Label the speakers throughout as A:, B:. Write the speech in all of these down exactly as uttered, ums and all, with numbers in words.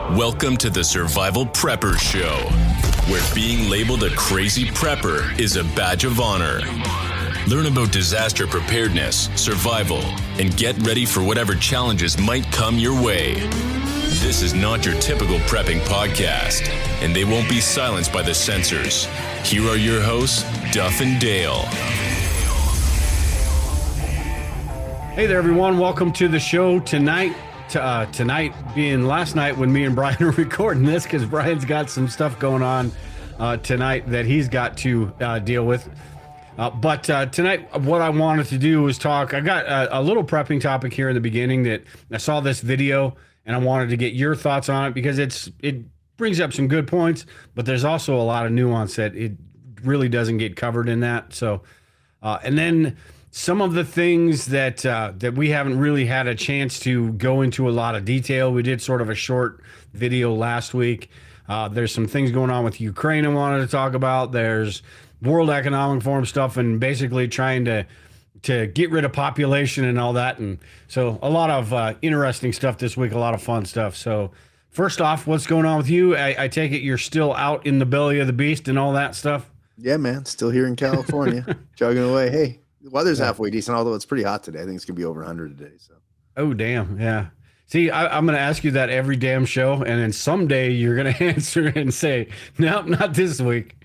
A: Welcome to the Survival Prepper Show, where being labeled a crazy prepper is a badge of honor. Learn about disaster preparedness, survival, and get ready for whatever challenges might come your way. This is not your typical prepping podcast, and they won't be silenced by the censors. Here are your hosts, Duff and Dale.
B: Hey there, everyone. Welcome to the show tonight. Uh, tonight being last night when me and Brian are recording this, because Brian's got some stuff going on uh, tonight that he's got to uh, deal with. Uh, but uh, tonight, what I wanted to do was talk. I got a, a little prepping topic here in the beginning that I saw this video and I wanted to get your thoughts on it because it's it brings up some good points, but there's also a lot of nuance that it really doesn't get covered in that. So, uh, and then some of the things that uh, that we haven't really had a chance to go into a lot of detail. We did sort of a short video last week. Uh, there's some things going on with Ukraine I wanted to talk about. There's World Economic Forum stuff and basically trying to to get rid of population and all that. And so a lot of uh, interesting stuff this week, a lot of fun stuff. So first off, what's going on with you? I, I take it you're still out in the belly of the beast and all that stuff?
C: Yeah, man. Still here in California, chugging away. Hey. The weather's halfway decent, although it's pretty hot today. I think it's going to be over one hundred today. So.
B: Oh, damn. Yeah. See, I, I'm going to ask you that every damn show, and then someday you're going to answer and say, no, not this week.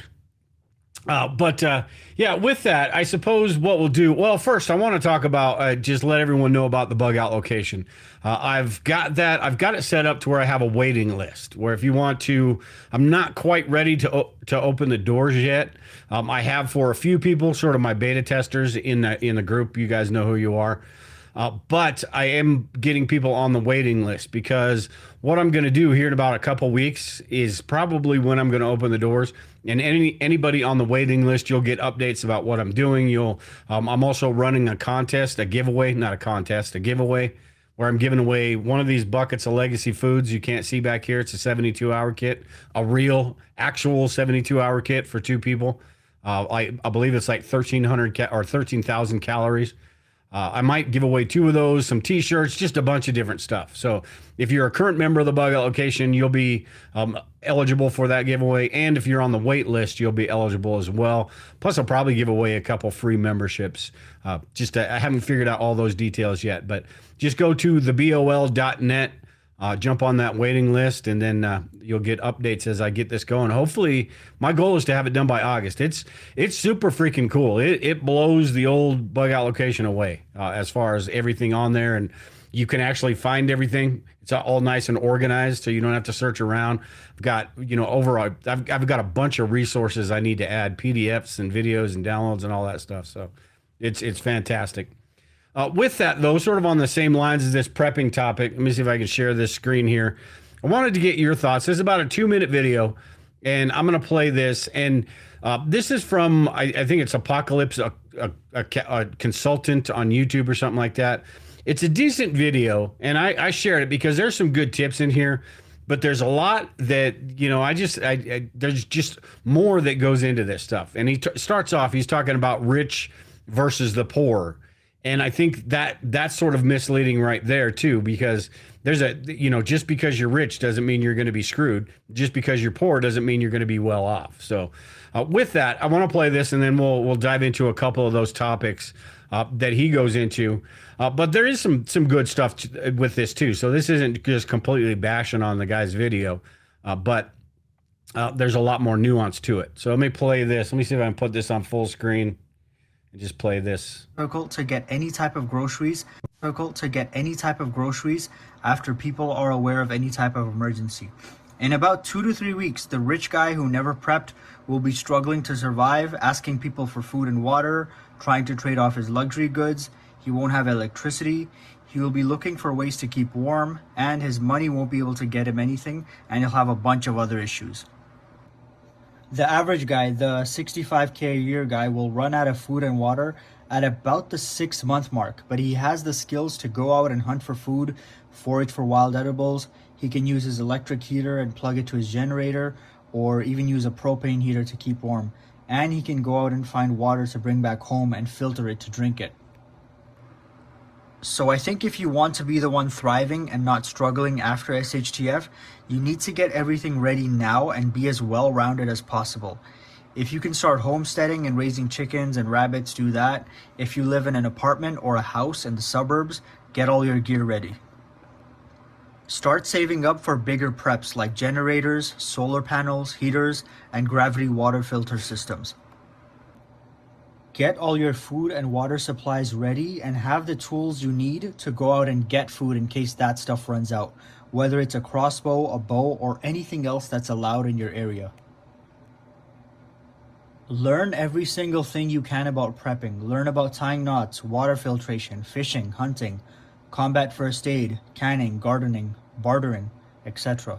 B: Uh, but, uh, yeah, with that, I suppose what we'll do, well, first, I want to talk about, uh, just let everyone know about the bug out location. Uh, I've got that, I've got it set up to where I have a waiting list, where if you want to, I'm not quite ready to to open the doors yet. Um, I have for a few people, sort of my beta testers in the, in the group. You guys know who you are. Uh, but I am getting people on the waiting list because what I'm going to do here in about a couple weeks is probably when I'm going to open the doors. And any anybody on the waiting list, you'll get updates about what I'm doing. You'll um, I'm also running a contest, a giveaway, not a contest, a giveaway, where I'm giving away one of these buckets of Legacy Foods you can't see back here. It's a seventy-two hour kit, a real, actual seventy-two hour kit for two people. Uh, I, I believe it's like thirteen hundred ca- or thirteen thousand calories. Uh, I might give away two of those, some T-shirts, just a bunch of different stuff. So if you're a current member of the Bug Out Location, you'll be um, eligible for that giveaway. And if you're on the wait list, you'll be eligible as well. Plus, I'll probably give away a couple free memberships. Uh, just to, I haven't figured out all those details yet, but just go to the B O L dot net. Uh, jump on that waiting list, and then uh, you'll get updates as I get this going. Hopefully, my goal is to have it done by August. It's it's super freaking cool. It it blows the old Bug Out Location away uh, as far as everything on there, and you can actually find everything. It's all nice and organized, so you don't have to search around. I've got you know over a, I've I've got a bunch of resources I need to add, P D Fs and videos and downloads and all that stuff. So it's it's fantastic. Uh, with that, though, sort of on the same lines as this prepping topic, let me see if I can share this screen here. I wanted to get your thoughts. This is about a two-minute video, and I'm going to play this. And uh, this is from, I, I think it's Apocalypse, a, a, a, a consultant on YouTube or something like that. It's a decent video, and I, I shared it because there's some good tips in here, but there's a lot that, you know, I just, I, I there's just more that goes into this stuff. And he t- starts off, he's talking about rich versus the poor. And I think that that's sort of misleading right there, too, because there's a, you know, just because you're rich doesn't mean you're going to be screwed. Just because you're poor doesn't mean you're going to be well off. So uh, with that, I want to play this, and then we'll we'll dive into a couple of those topics uh, that he goes into. Uh, but there is some some good stuff to, with this, too. So this isn't just completely bashing on the guy's video, uh, but uh, there's a lot more nuance to it. So let me play this. Let me see if I can put this on full screen. Just play this.
D: Difficult to get any type of groceries. Difficult to get any type of groceries after people are aware of any type of emergency. In about two to three weeks, the rich guy who never prepped will be struggling to survive, asking people for food and water, trying to trade off his luxury goods. He won't have electricity. He will be looking for ways to keep warm, and his money won't be able to get him anything, and he'll have a bunch of other issues. The average guy, the sixty-five K a year guy, will run out of food and water at about the six month mark, but he has the skills to go out and hunt for food, forage for wild edibles. He can use his electric heater and plug it to his generator, or even use a propane heater to keep warm. And he can go out and find water to bring back home and filter it to drink it. So I think if you want to be the one thriving and not struggling after S H T F, you need to get everything ready now and be as well-rounded as possible. If you can start homesteading and raising chickens and rabbits, do that. If you live in an apartment or a house in the suburbs, get all your gear ready. Start saving up for bigger preps like generators, solar panels, heaters, and gravity water filter systems. Get all your food and water supplies ready and have the tools you need to go out and get food in case that stuff runs out, whether it's a crossbow, a bow, or anything else that's allowed in your area. Learn every single thing you can about prepping. Learn about tying knots, water filtration, fishing, hunting, combat first aid, canning, gardening, bartering, et cetera.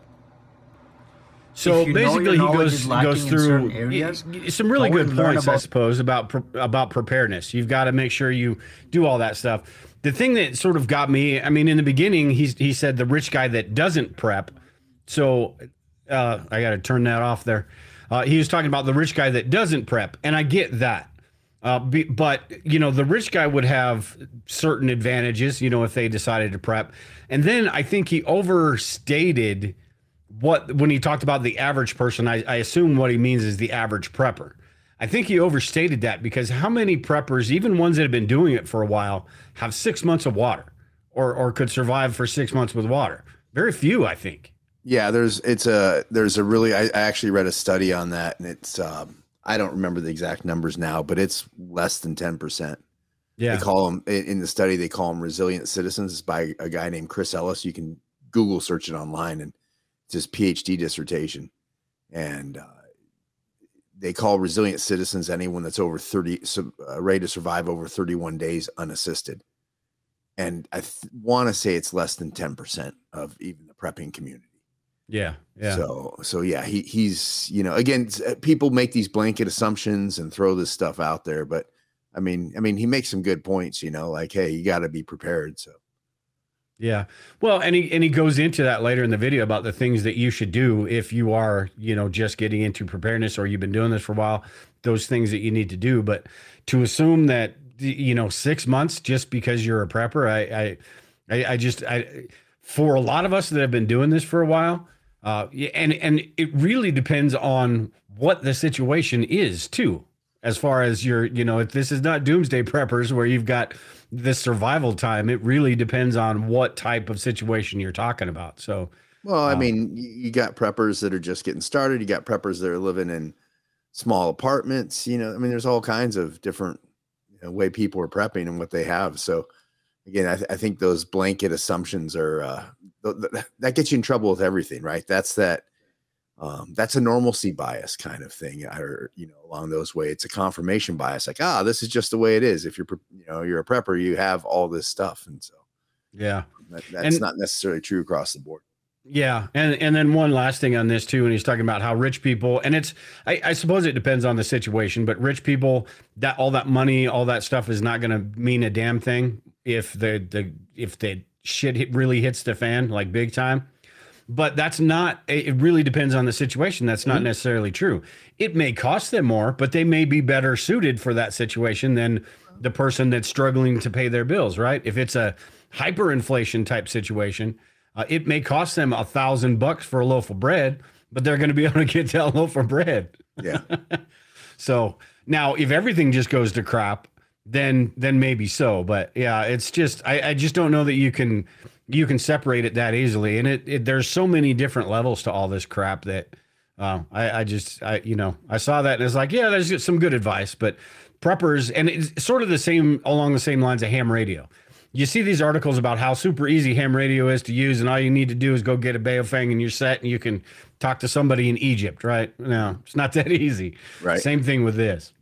B: So
D: you know
B: basically,
D: your
B: he
D: knowledge
B: goes
D: is lacking
B: goes
D: in
B: through
D: certain areas,
B: y- y- some really
D: go
B: good
D: and learn
B: points, I
D: about-
B: suppose, about pre- about preparedness. You've got to make sure you do all that stuff. The thing that sort of got me, I mean, in the beginning, he's he said the rich guy that doesn't prep. So uh, I got to turn that off there. Uh, he was talking about the rich guy that doesn't prep, and I get that. Uh, be, but you know, the rich guy would have certain advantages, you know, if they decided to prep. And then I think he overstated what when he talked about the average person. I, I assume what he means is the average prepper. I think he overstated that, because how many preppers, even ones that have been doing it for a while, have six months of water, or or could survive for six months with water? Very few, I think.
C: Yeah, there's it's a there's a really I, I actually read a study on that, and it's um, I don't remember the exact numbers now, but it's less than ten percent.
B: Yeah,
C: They call them in the study. They call them resilient citizens. It's by a guy named Chris Ellis. You can Google search it online, and it's his PhD dissertation. And uh, they call resilient citizens anyone that's over thirty, uh, ready to survive over thirty-one days unassisted. And I th- want to say it's less than ten percent of even the prepping community.
B: yeah, yeah.
C: So, so yeah, he he's, you know, again, people make these blanket assumptions and throw this stuff out there, but I mean, I mean, he makes some good points, you know, like, hey, you got to be prepared. So,
B: Yeah. Well, and he and he goes into that later in the video about the things that you should do if you are, you know, just getting into preparedness, or you've been doing this for a while, those things that you need to do. But to assume that, you know, six months just because you're a prepper, I I I, I just I for a lot of us that have been doing this for a while, uh and and it really depends on what the situation is too. As far as your, you know, if this is not doomsday preppers where you've got this survival time, it really depends on what type of situation you're talking about. So,
C: well, I
B: Um,
C: mean, you you got preppers that are just getting started. You got preppers that are living in small apartments. You know, I mean, there's all kinds of different, you know, way people are prepping and what they have. So, again, I, th- I think those blanket assumptions are uh, th- th- that gets you in trouble with everything, right? That's that. Um, that's a normalcy bias kind of thing, or, you know, along those ways. It's a confirmation bias, like, ah, this is just the way it is. If you're, pre- you know, you're a prepper, you have all this stuff, and so
B: yeah.
C: that, that's
B: And-
C: not necessarily true across the board.
B: Yeah, and and then one last thing on this too, and he's talking about how rich people, and it's I, I suppose it depends on the situation, but rich people, that all that money, all that stuff is not going to mean a damn thing if the the if the shit hit, really hits the fan, like big time. But that's not. It really depends on the situation. That's not necessarily true. It may cost them more, but they may be better suited for that situation than the person that's struggling to pay their bills. Right? If it's a hyperinflation type situation. Uh, it may cost them a thousand bucks for a loaf of bread, but they're going to be able to get that loaf of bread.
C: Yeah.
B: So now, if everything just goes to crap, then then maybe so. But yeah, it's just I, I just don't know that you can you can separate it that easily. And it, it there's so many different levels to all this crap that uh, I, I just I you know I saw that and it's like, yeah, there's some good advice, but preppers, and it's sort of the same along the same lines of ham radio. You see these articles about how super easy ham radio is to use, and all you need to do is go get a Baofeng and you're set, and you can talk to somebody in Egypt, right? No, it's not that easy.
C: Right.
B: Same thing with this.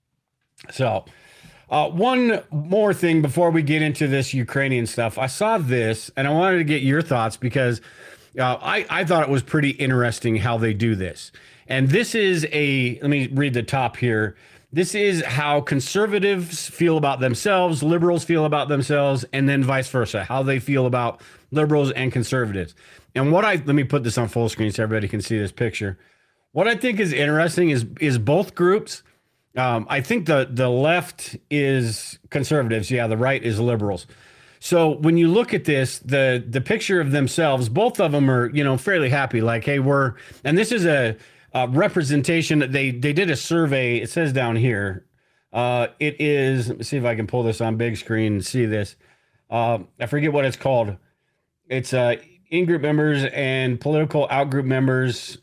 B: So, uh, one more thing before we get into this Ukrainian stuff. I saw this, and I wanted to get your thoughts because uh, I, I thought it was pretty interesting how they do this. And this is a, let me read the top here. This is how conservatives feel about themselves, liberals feel about themselves, and then vice versa, how they feel about liberals and conservatives. And what I, let me put this on full screen so everybody can see this picture. What I think is interesting is is both groups. Um, I think the, the left is conservatives. Yeah, the right is liberals. So when you look at this, the the picture of themselves, both of them are, you know, fairly happy. Like, hey, we're, and this is a, a representation that they they did a survey. It says down here, uh, it is. Let me see if I can pull this on big screen and see this. Uh, I forget what it's called. It's uh, in-group members and political out-group members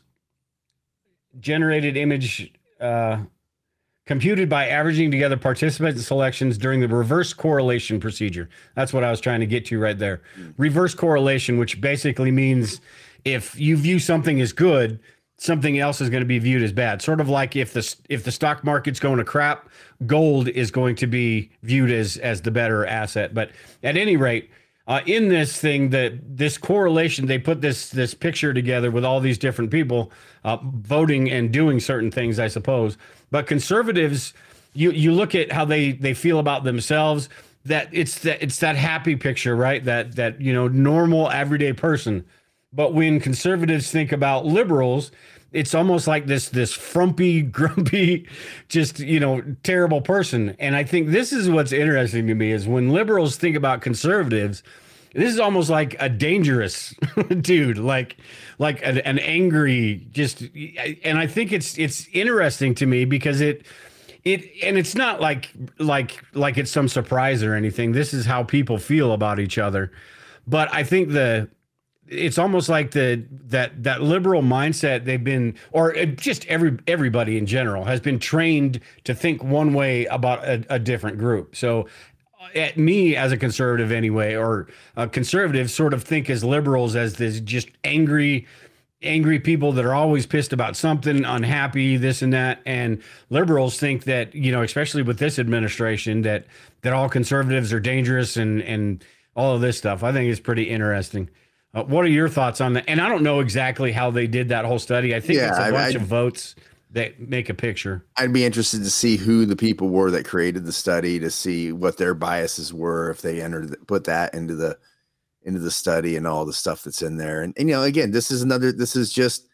B: generated image. Uh, Computed by averaging together participant selections during the reverse correlation procedure. That's what I was trying to get to right there. Reverse correlation, which basically means if you view something as good, something else is going to be viewed as bad. Sort of like if the if the stock market's going to crap, gold is going to be viewed as as the better asset. But at any rate, uh, in this thing, that this correlation, they put this this picture together with all these different people uh, voting and doing certain things, I suppose. But conservatives, you you look at how they they feel about themselves. That it's that it's that happy picture, right? That that you know normal everyday person. But when conservatives think about liberals, it's almost like this this frumpy, grumpy, just you know terrible person. And I think this is what's interesting to me is when liberals think about conservatives. This is almost like a dangerous dude, like like an, an angry, just, and I think it's it's interesting to me because it it and it's not like like like it's some surprise or anything. This is how people feel about each other, but I think the it's almost like the that that liberal mindset they've been, or just every everybody in general has been trained to think one way about a, a different group. So. At me as a conservative anyway, or uh, conservatives sort of think as liberals as this just angry, angry people that are always pissed about something, unhappy, this and that. And liberals think that, you know, especially with this administration, that that all conservatives are dangerous and and all of this stuff. I think it's pretty interesting. Uh, what are your thoughts on that? And I don't know exactly how they did that whole study. I think yeah, it's a I, bunch I, of votes that make a picture.
C: I'd be interested to see who the people were that created the study, to see what their biases were, if they entered, put that into the, into the study and all the stuff that's in there. And, and, you know, again, this is another, this is just,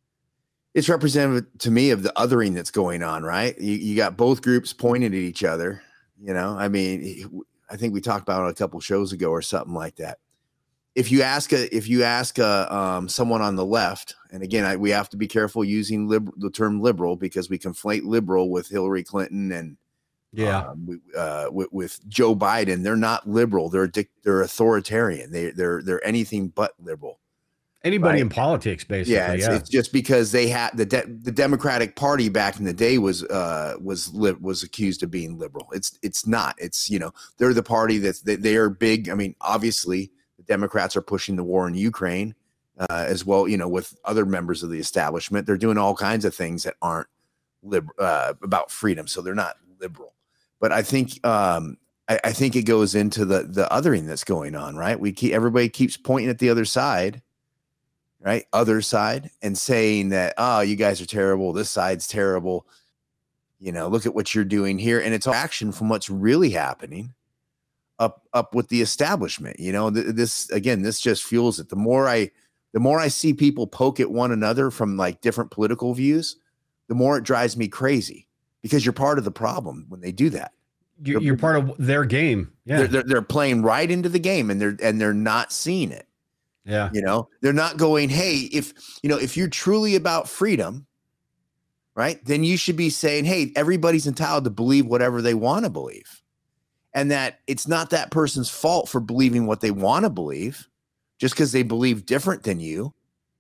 C: it's representative to me of the othering that's going on, right? You, you got both groups pointing at each other, you know, I mean, I think we talked about it a couple shows ago or something like that. If you ask a, if you ask a, um, someone on the left, and again, I, we have to be careful using lib- the term liberal because we conflate liberal with Hillary Clinton and
B: yeah,
C: um, we, uh, with, with Joe Biden. They're not liberal. They're dic- they're authoritarian. They they're they're anything but liberal.
B: Anybody
C: right?
B: in politics, basically.
C: Yeah, it's,
B: yeah.
C: it's just because they had the de- the Democratic Party back in the day was uh was li- was accused of being liberal. It's it's not. It's you know they're the party that's they, they are big. I mean, obviously. Democrats are pushing the war in Ukraine uh, as well, you know, with other members of the establishment. They're doing all kinds of things that aren't lib- uh, about freedom. So they're not liberal. But I think um, I, I think it goes into the the othering that's going on, right? We keep everybody keeps pointing at the other side, right? Other side, and saying that, oh, you guys are terrible. This side's terrible. You know, look at what you're doing here. And it's all action from what's really happening. Up, up with the establishment, you know, th- this, again, this just fuels it. The more I, the more I see people poke at one another from like different political views, the more it drives me crazy because you're part of the problem when they do that.
B: You're, you're part of their game. Yeah.
C: They're, they're, they're playing right into the game and they're, and they're not seeing it.
B: Yeah.
C: You know, they're not going, hey, if, you know, if you're truly about freedom, right, then you should be saying, hey, everybody's entitled to believe whatever they want to believe. And that it's not that person's fault for believing what they want to believe just because they believe different than you.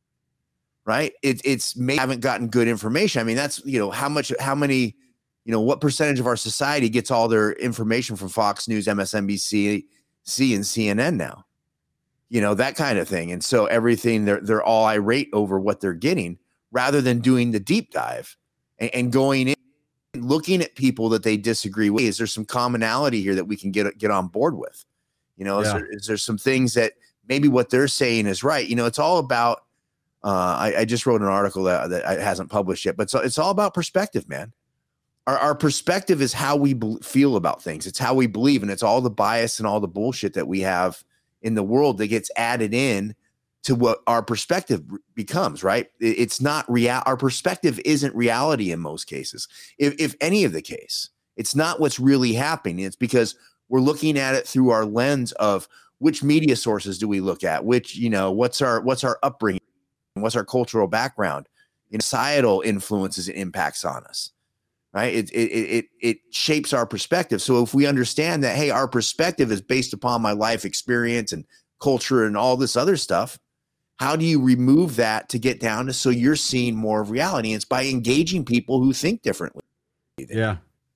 C: Right. It, it's may haven't gotten good information. I mean, that's, you know, how much, how many, you know, what percentage of our society gets all their information from Fox News, M S N B C, C and C N N now, you know, that kind of thing. And so everything they're, they're all irate over what they're getting rather than doing the deep dive and, and going in. Looking at people that they disagree with. Is there some commonality here that we can get get on board with? You know, yeah. is, there, is there some things that maybe what they're saying is right? You know, it's all about. Uh, I, I just wrote an article that, that hasn't published yet, but it's, it's all about perspective, man. Our, our perspective is how we be- feel about things. It's how we believe, and it's all the bias and all the bullshit that we have in the world that gets added in to what our perspective becomes, right? It's not real. Our perspective isn't reality in most cases. If, if any of the case, it's not what's really happening. It's because We're looking at it through our lens of which media sources do we look at, which, you know, what's our, what's our upbringing, what's our cultural background, you know, societal influences and impacts on us, right? It, it, it, it shapes our perspective. So if we understand that, hey, our perspective is based upon my life experience and culture and all this other stuff, how do you remove that to get down to so you're seeing more of reality? And it's by engaging people who think differently.
B: Yeah.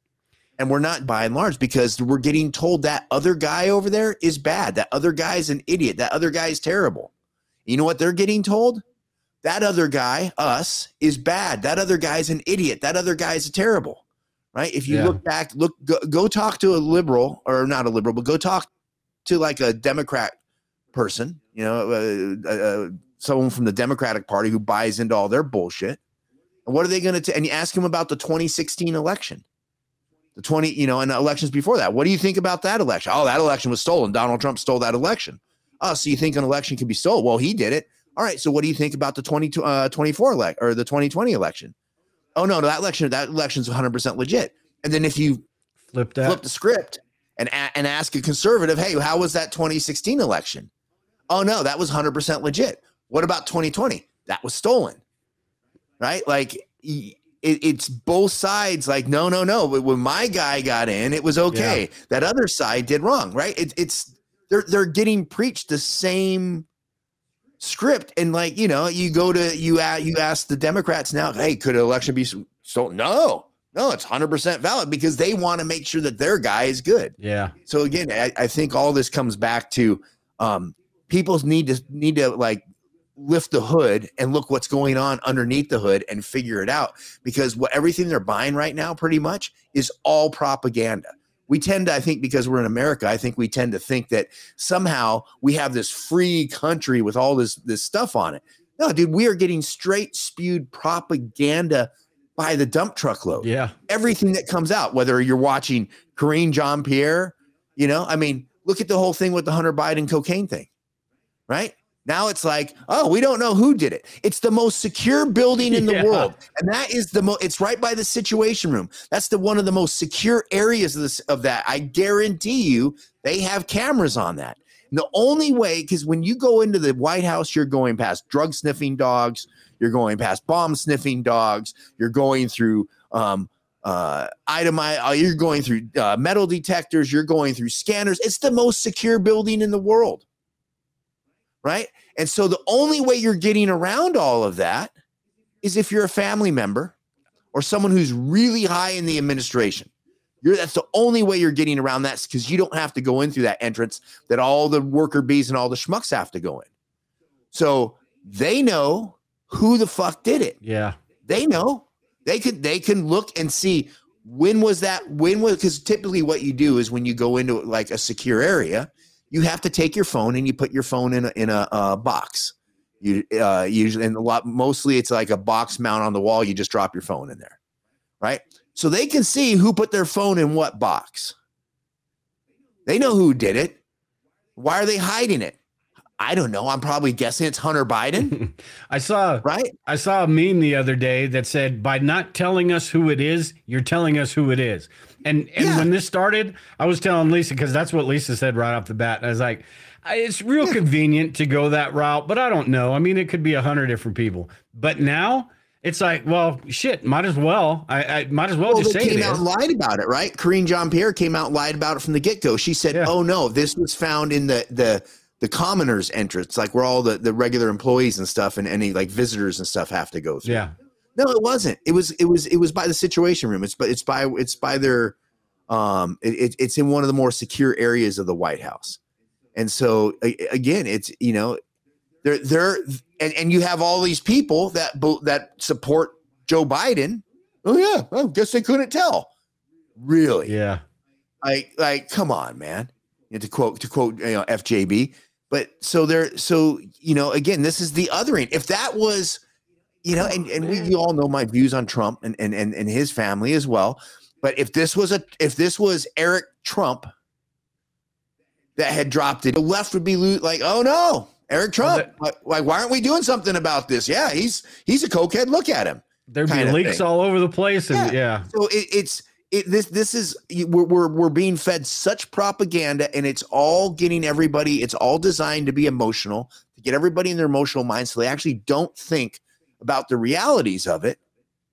C: And we're not, by and large, because we're getting told that other guy over there is bad. That other guy is an idiot. That other guy is terrible. You know what they're getting told? That other guy, us, is bad. That other guy is an idiot. That other guy is terrible, right? If you
B: Yeah.
C: look back, look, go, go talk to a liberal, or not a liberal, but go talk to like a Democrat person, you know, uh, uh, someone from the Democratic Party who buys into all their bullshit. And what are they going to, and you ask them about the twenty sixteen election, the twenty, you know, and the elections before that. What do you think about that election? Oh, that election was stolen. Donald Trump stole that election. Oh, so you think an election can be stolen? Well, he did it. All right. So what do you think about the twenty twenty-four elect or the twenty twenty election? Oh, no, no, that election, that election's one hundred percent legit. And then if you
B: Flip that.
C: flip the script and, a- and ask a conservative, hey, how was that twenty sixteen election? Oh, no, that was one hundred percent legit. What about twenty twenty? That was stolen, right? Like it, it's both sides. Like, no, no, no. When my guy got in, it was okay.
B: Yeah.
C: That other side did wrong, right? It, it's they're they're getting preached the same script. And like, you know, you go to you at you ask the Democrats now, hey, could an election be stolen? No, no, it's one hundred percent valid because they want to make sure that their guy is good.
B: Yeah.
C: So again, I, I think all this comes back to um, people need to need to like lift the hood and look what's going on underneath the hood and figure it out, because what everything they're buying right now pretty much is all propaganda. We tend to, I think, because we're in America, I think we tend to think that somehow we have this free country with all this this stuff on it. No, dude, we are getting straight spewed propaganda by the dump truck load.
B: Yeah.
C: Everything that comes out, whether you're watching Karine Jean-Pierre, you know, I mean, look at the whole thing with the Hunter Biden cocaine thing, right? Now it's like, oh, we don't know who did it. It's the most secure building in the
B: Yeah.
C: world. And that is the most, it's right by the Situation Room. That's the one of the most secure areas of this, of that. I guarantee you they have cameras on that. And the only way, because when you go into the White House, you're going past drug sniffing dogs, you're going past bomb sniffing dogs, you're going through um, uh, itemize, you're going through uh, metal detectors, you're going through scanners. It's the most secure building in the world. Right. And so the only way you're getting around all of that is if you're a family member or someone who's really high in the administration. You're, that's the only way you're getting around that, because you don't have to go in through that entrance that all the worker bees and all the schmucks have to go in. So they know who the fuck did it.
B: Yeah.
C: They know. They could they can look and see when was that, when was, because typically what you do is when you go into like a secure area, you have to take your phone and you put your phone in a, in a uh, box. You uh, usually, and a lot, mostly it's like a box mount on the wall. You just drop your phone in there, right? So they can see who put their phone in what box. They know who did it. Why are they hiding it? I don't know. I'm probably guessing it's Hunter Biden,
B: I saw
C: right?
B: I saw a meme the other day that said, by not telling us who it is, you're telling us who it is. And and
C: Yeah.
B: when this started, I was telling Lisa, because that's what Lisa said right off the bat. And I was like, I- it's real convenient to go that route, but I don't know. I mean, it could be a hundred different people. But now it's like, well, shit, might as well. I, I might as well,
C: Well,
B: just
C: they
B: say
C: came
B: it
C: out
B: is.
C: and lied about it, right? Karine Jean-Pierre came out and lied about it from the get-go. She said,
B: Yeah.
C: oh, no, this was found in the the the commoners entrance, like where all the, the regular employees and stuff and any like visitors and stuff have to go through.
B: Yeah.
C: No, it wasn't. It was it was it was by the Situation Room. It's but it's by it's by their um it, it, it's in one of the more secure areas of the White House. And so a- again, it's, you know, they're they're and, and you have all these people that bo- that support Joe Biden. Oh yeah, I guess they couldn't tell. Really?
B: Yeah.
C: Like like come on, man. You know, to quote to quote you know F J B. But so there so you know, again, this is the othering. If that was, you know, and, and we you all know my views on Trump and, and and and his family as well. But if this was a if this was Eric Trump that had dropped it, the left would be lo- like, oh no, Eric Trump.
B: Well,
C: like, like, why aren't we doing something about this? Yeah, he's he's a cokehead. Look at him.
B: There'd be
C: Kinda
B: leaks
C: thing.
B: all over the place. And
C: Yeah.
B: yeah.
C: So it, it's it, this this is we're, we're we're being fed such propaganda, and it's all getting everybody. It's all designed to be emotional, to get everybody in their emotional mind, so they actually don't think about the realities of it.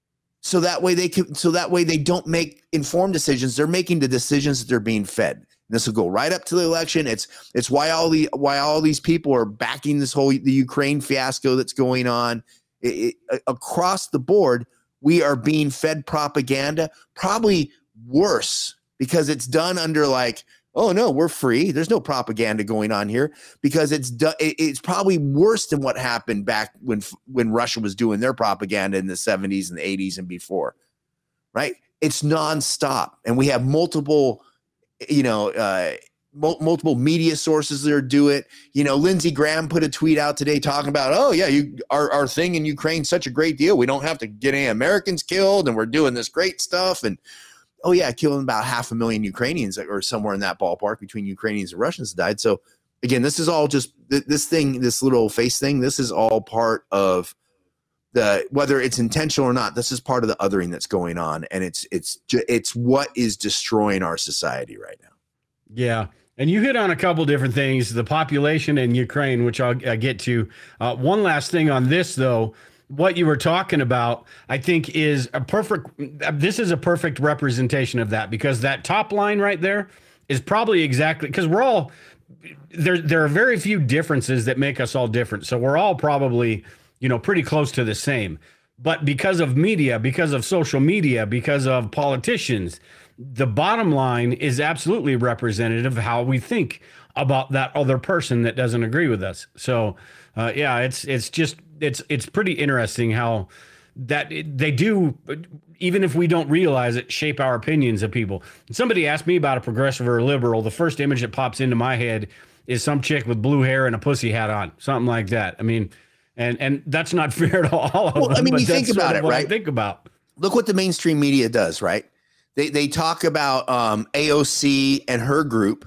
C: So that way they can. So that way they don't make informed decisions. They're making the decisions that they're being fed. And this will go right up to the election. It's it's why all the why all these people are backing this whole the Ukraine fiasco that's going on. It, it, across the board, we are being fed propaganda, probably worse because it's done under like, oh no, we're free. There's no propaganda going on here, because it's do, it, it's probably worse than what happened back when when Russia was doing their propaganda in the seventies and the eighties and before, right? It's nonstop, and we have multiple, you know, uh, multiple media sources that do it. You know, Lindsey Graham put a tweet out today talking about, oh yeah, you our, our thing in Ukraine, such a great deal. We don't have to get any Americans killed, and we're doing this great stuff. And oh yeah, killing about half a million Ukrainians, or somewhere in that ballpark between Ukrainians and Russians died. So again, this is all just this thing, this little face thing. This is all part of the, whether it's intentional or not, this is part of the othering that's going on. And it's, it's, it's what is destroying our society right now.
B: Yeah. And you hit on a couple different things, the population in Ukraine, which I'll, I'll get to. Uh, one last thing on this, though, what you were talking about, I think is a perfect, this is a perfect representation of that, because that top line right there is probably exactly, because we're all, there, there are very few differences that make us all different. So we're all probably, you know, pretty close to the same. But because of media, because of social media, because of politicians, the bottom line is absolutely representative of how we think about that other person that doesn't agree with us. So, uh, yeah, it's it's just it's it's pretty interesting how that it, they do, even if we don't realize it, shape our opinions of people. Somebody asked me about a progressive or a liberal. The first image that pops into my head is some chick with blue hair and a pussy hat on, something like that. I mean, and and that's not fair to all of
C: well,
B: them.
C: I mean,
B: but
C: you
B: that's
C: think about
B: sort of
C: it,
B: what
C: right?
B: I think about.
C: Look what the mainstream media does, right? They they talk about um, A O C and her group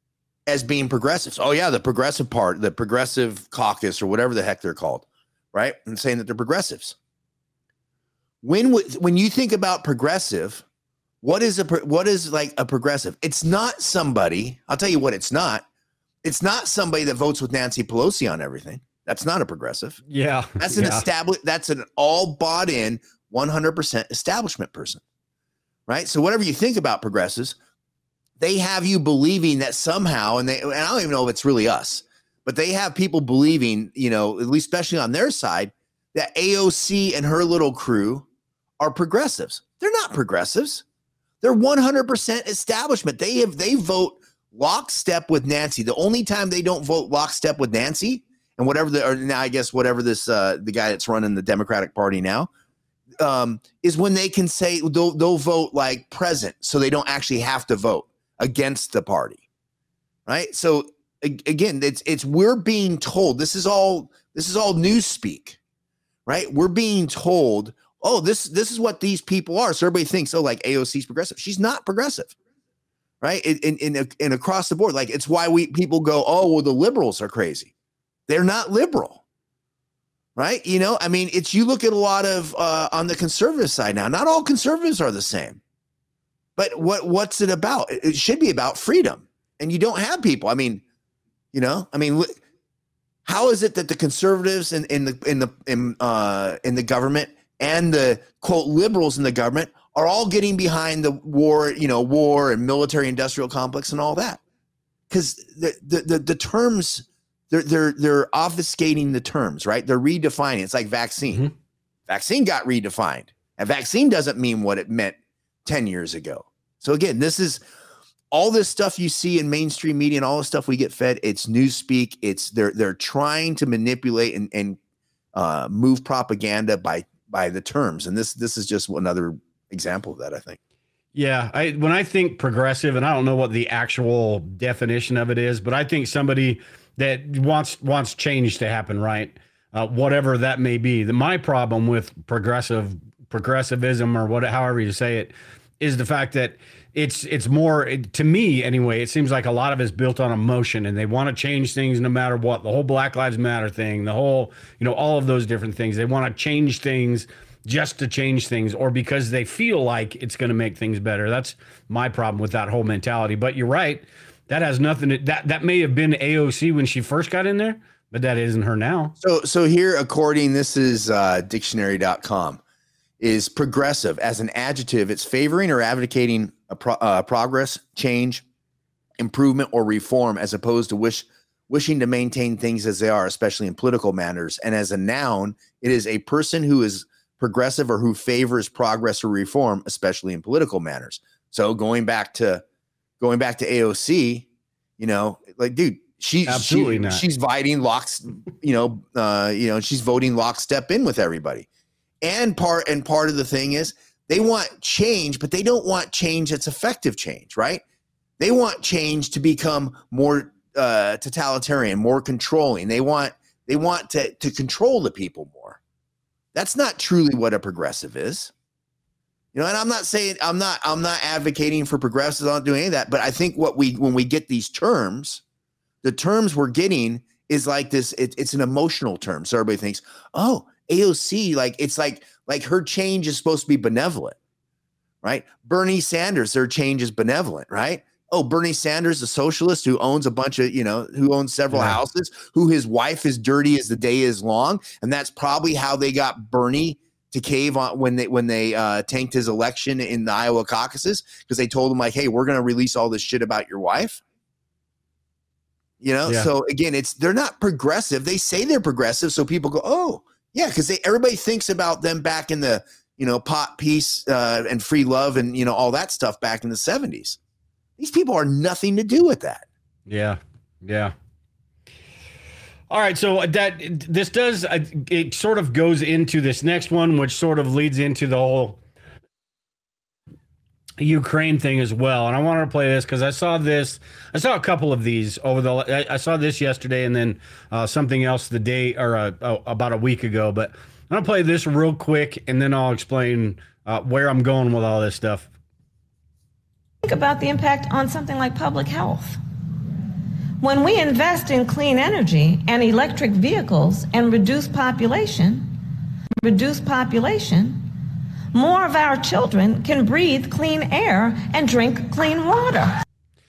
C: as being progressives. Oh yeah, the progressive part, the progressive caucus, or whatever the heck they're called, right? And saying that they're progressives. When when you think about progressive, what is a what is like a progressive? It's not somebody. I'll tell you what it's not. It's not somebody that votes with Nancy Pelosi on everything. That's not a progressive.
B: Yeah,
C: that's an
B: yeah.
C: established. That's an all bought in, one hundred percent establishment person. Right. So whatever you think about progressives, they have you believing that somehow, and they, and I don't even know if it's really us, but they have people believing, you know, at least especially on their side, that A O C and her little crew are progressives. They're not progressives. They're one hundred percent establishment. They have, they vote lockstep with Nancy. The only time they don't vote lockstep with Nancy and whatever the, or now I guess whatever this, uh, the guy that's running the Democratic Party now, um, is when they can say they'll, they'll vote like present, so they don't actually have to vote against the party. Right. So again, it's, it's, we're being told, this is all, this is all newspeak, right? We're being told, oh, this, this is what these people are. So everybody thinks, oh, like A O C's progressive. She's not progressive. Right. In, in, in, in across the board. Like, it's why we, people go, oh, well, the liberals are crazy. They're not liberal. Right. You know, I mean, it's, you look at a lot of, uh, on the conservative side now, not all conservatives are the same, but what, what's it about? It should be about freedom. And you don't have people. I mean, you know, I mean, how is it that the conservatives in, in the, in the, in, uh, in the government and the quote liberals in the government are all getting behind the war, you know, war and military industrial complex and all that? Because the, the, the, the terms, They're they're they're obfuscating the terms, right? They're redefining. It's like vaccine. Mm-hmm. Vaccine got redefined. And vaccine doesn't mean what it meant ten years ago. So again, this is all this stuff you see in mainstream media and all the stuff we get fed. It's newspeak. It's they're they're trying to manipulate and and uh, move propaganda by by the terms. And this this is just another example of that, I think.
B: Yeah, I when I think progressive, and I don't know what the actual definition of it is, but I think somebody that wants wants change to happen, right? Uh, whatever that may be. The, my problem with progressive progressivism, or what, however you say it, is the fact that it's it's more, to me anyway, it seems like a lot of it's built on emotion, and they want to change things no matter what. The whole Black Lives Matter thing, the whole, you know, all of those different things. They want to change things just to change things or because they feel like it's going to make things better. That's my problem with that whole mentality. But you're right. That has nothing to, that, that may have been A O C when she first got in there, but that isn't her now.
C: So, so here, according, this is uh, dictionary dot com, is progressive as an adjective. It's favoring or advocating a pro, uh, progress, change, improvement, or reform, as opposed to wish wishing to maintain things as they are, especially in political matters. And as a noun, it is a person who is progressive or who favors progress or reform, especially in political matters. So going back to going back to A O C, you know, like, dude, she,
B: Absolutely
C: she
B: not.
C: she's voting locks, you know, uh, you know, she's voting lockstep in with everybody. And part and part of the thing is they want change, but they don't want change that's effective change, right? They want change to become more uh, totalitarian, more controlling. They want they want to to control the people more. That's not truly what a progressive is. You know, and I'm not saying I'm not I'm not advocating for progressives. I'm not doing any of that. But I think what we when we get these terms, the terms we're getting is like this. It, it's an emotional term. So everybody thinks, oh, A O C, like it's like like her change is supposed to be benevolent, right? Bernie Sanders, their change is benevolent, right? Oh, Bernie Sanders, a socialist who owns a bunch of, you know, who owns several yeah. houses, who his wife is dirty as the day is long. And that's probably how they got Bernie to cave on when they when they uh, tanked his election in the Iowa caucuses, because they told him like, hey, we're going to release all this shit about your wife. You know, yeah. So again, it's they're not progressive. They say they're progressive. So people go, oh, yeah, because they everybody thinks about them back in the, you know, pot, peace uh, and free love and, you know, all that stuff back in the seventies. These people are nothing to do with that.
B: Yeah. Yeah. All right. So that this does, it sort of goes into this next one, which sort of leads into the whole Ukraine thing as well. And I wanted to play this because I saw this, I saw a couple of these over the, I saw this yesterday and then uh, something else the day or uh, oh, about a week ago. But I'm going to play this real quick and then I'll explain uh, where I'm going with all this stuff.
E: Think about the impact on something like public health. When we invest in clean energy and electric vehicles and reduce population, reduce population, more of our children can breathe clean air and drink clean water.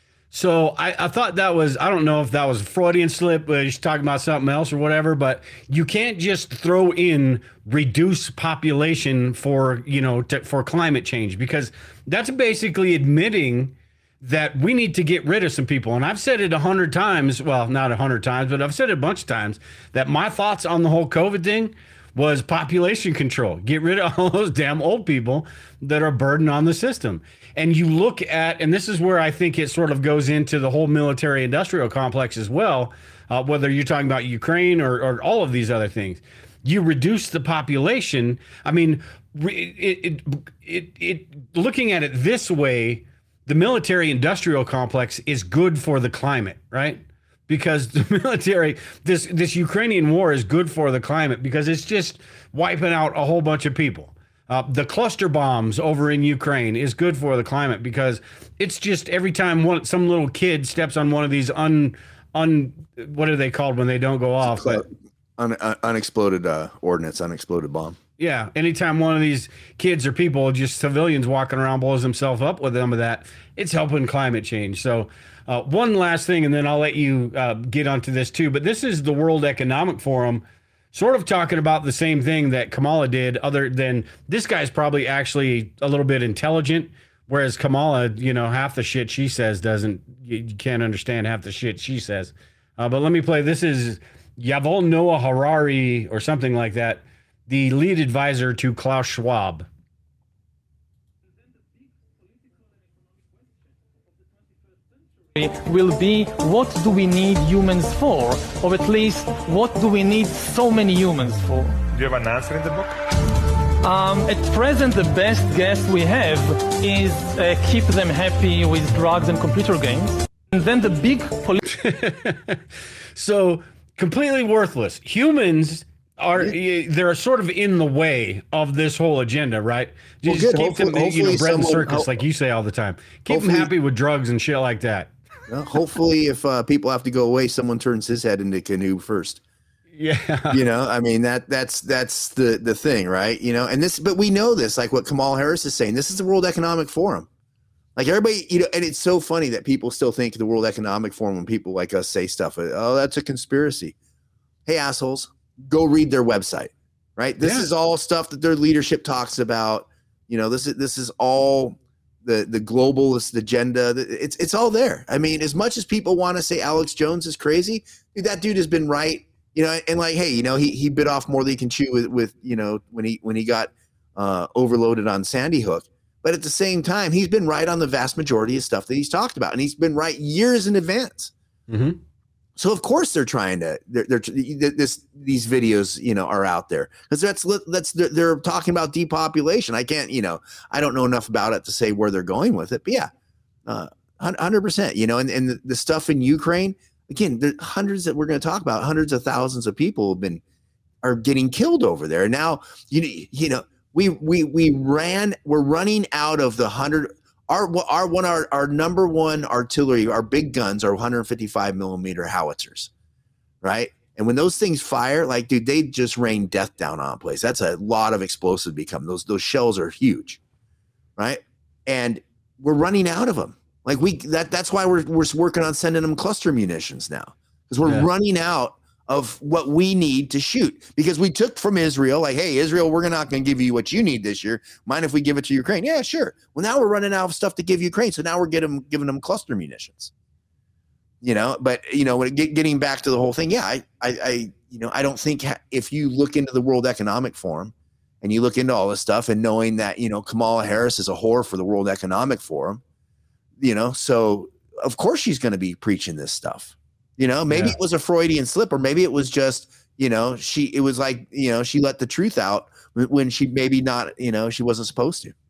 B: So I, I thought that was, I don't know if that was a Freudian slip, but he's talking about something else or whatever, but you can't just throw in reduce population for, you know, to, for climate change, because that's basically admitting that we need to get rid of some people. And I've said it a hundred times, well, not a hundred times, but I've said it a bunch of times that my thoughts on the whole COVID thing was population control. Get rid of all those damn old people that are burden on the system. And you look at, and this is where I think it sort of goes into the whole military industrial complex as well, uh, whether you're talking about Ukraine or, or all of these other things. You reduce the population. I mean, it, it, it, it, looking at it this way, the military industrial complex is good for the climate, right? Because the military, this this Ukrainian war is good for the climate because it's just wiping out a whole bunch of people. Uh, the cluster bombs over in Ukraine is good for the climate because it's just every time one some little kid steps on one of these un un what are they called when they don't go off? But,
C: un, un, unexploded uh, ordnance, unexploded bomb.
B: Yeah, anytime one of these kids or people, just civilians walking around, blows himself up with some of that, it's helping climate change. So uh, one last thing, and then I'll let you uh, get onto this too. But this is the World Economic Forum sort of talking about the same thing that Kamala did, other than this guy's probably actually a little bit intelligent, whereas Kamala, you know, half the shit she says doesn't, you, you can't understand half the shit she says. Uh, but let me play. This is Yuval Noah Harari or something like that, the lead advisor to Klaus Schwab.
F: Will be what do we need humans for, or at least what do we need so many humans for?
G: Do you have an answer in the book?
F: Um, at present, the best guess we have is uh, keep them happy with drugs and computer games. And then the big... Poli-
B: so, completely worthless. Humans are, they're sort of in the way of this whole agenda, right?
C: Well,
B: just
C: good.
B: keep
C: Hopefully,
B: them, you know, bread and
C: someone,
B: circus, like you say all the time. Keep them happy with drugs and shit like that.
C: Well, hopefully, if uh, people have to go away, someone turns his head into canoe first.
B: Yeah.
C: You know, I mean, that that's that's the the thing, right? You know, and this, but we know this, like what Kamala Harris is saying. This is the World Economic Forum. Like everybody, you know, and it's so funny that people still think the World Economic Forum when people like us say stuff. Oh, that's a conspiracy. Hey, assholes, go read their website, right? This
B: Yeah.
C: is all stuff that their leadership talks about. You know, this is this is all the the globalist agenda. It's it's all there. I mean, as much as people want to say Alex Jones is crazy, dude, that dude has been right. You know, and like, hey, you know, he he bit off more than he can chew with, with you know, when he when he got uh, overloaded on Sandy Hook. But at the same time, he's been right on the vast majority of stuff that he's talked about, and he's been right years in advance.
B: Mm-hmm.
C: So of course they're trying to. They're, they're this these videos, you know, are out there because that's that's they're, they're talking about depopulation. I can't, you know, I don't know enough about it to say where they're going with it, but yeah, uh, one hundred percent. You know, and and the, the stuff in Ukraine. Again, there hundreds that we're going to talk about, hundreds of thousands of people have been are getting killed over there. And now, you you know, we we we ran, we're running out of the hundred. Our our one our our number one artillery, our big guns are one fifty-five millimeter howitzers, right? And when those things fire, like dude, they just rain death down on a place. That's a lot of explosive become. Those those shells are huge, right? And we're running out of them. Like we that that's why we're we're working on sending them cluster munitions now, because we're
B: Yeah.
C: running out of what we need to shoot, because we took from Israel, like, hey, Israel, we're not going to give you what you need this year. Mind if we give it to Ukraine? Yeah, sure. Well, now we're running out of stuff to give Ukraine, so now we're getting giving them cluster munitions. You know, but you know, when it, get, getting back to the whole thing, yeah, I, I, I, you know, I don't think ha- if you look into the World Economic Forum and you look into all this stuff, and knowing that you know Kamala Harris is a whore for the World Economic Forum, you know, so of course she's going to be preaching this stuff. You know, maybe
B: Yeah.
C: it was a Freudian slip, or maybe it was just, you know, she, it was like, you know, she let the truth out when she maybe not, you know, she wasn't supposed to.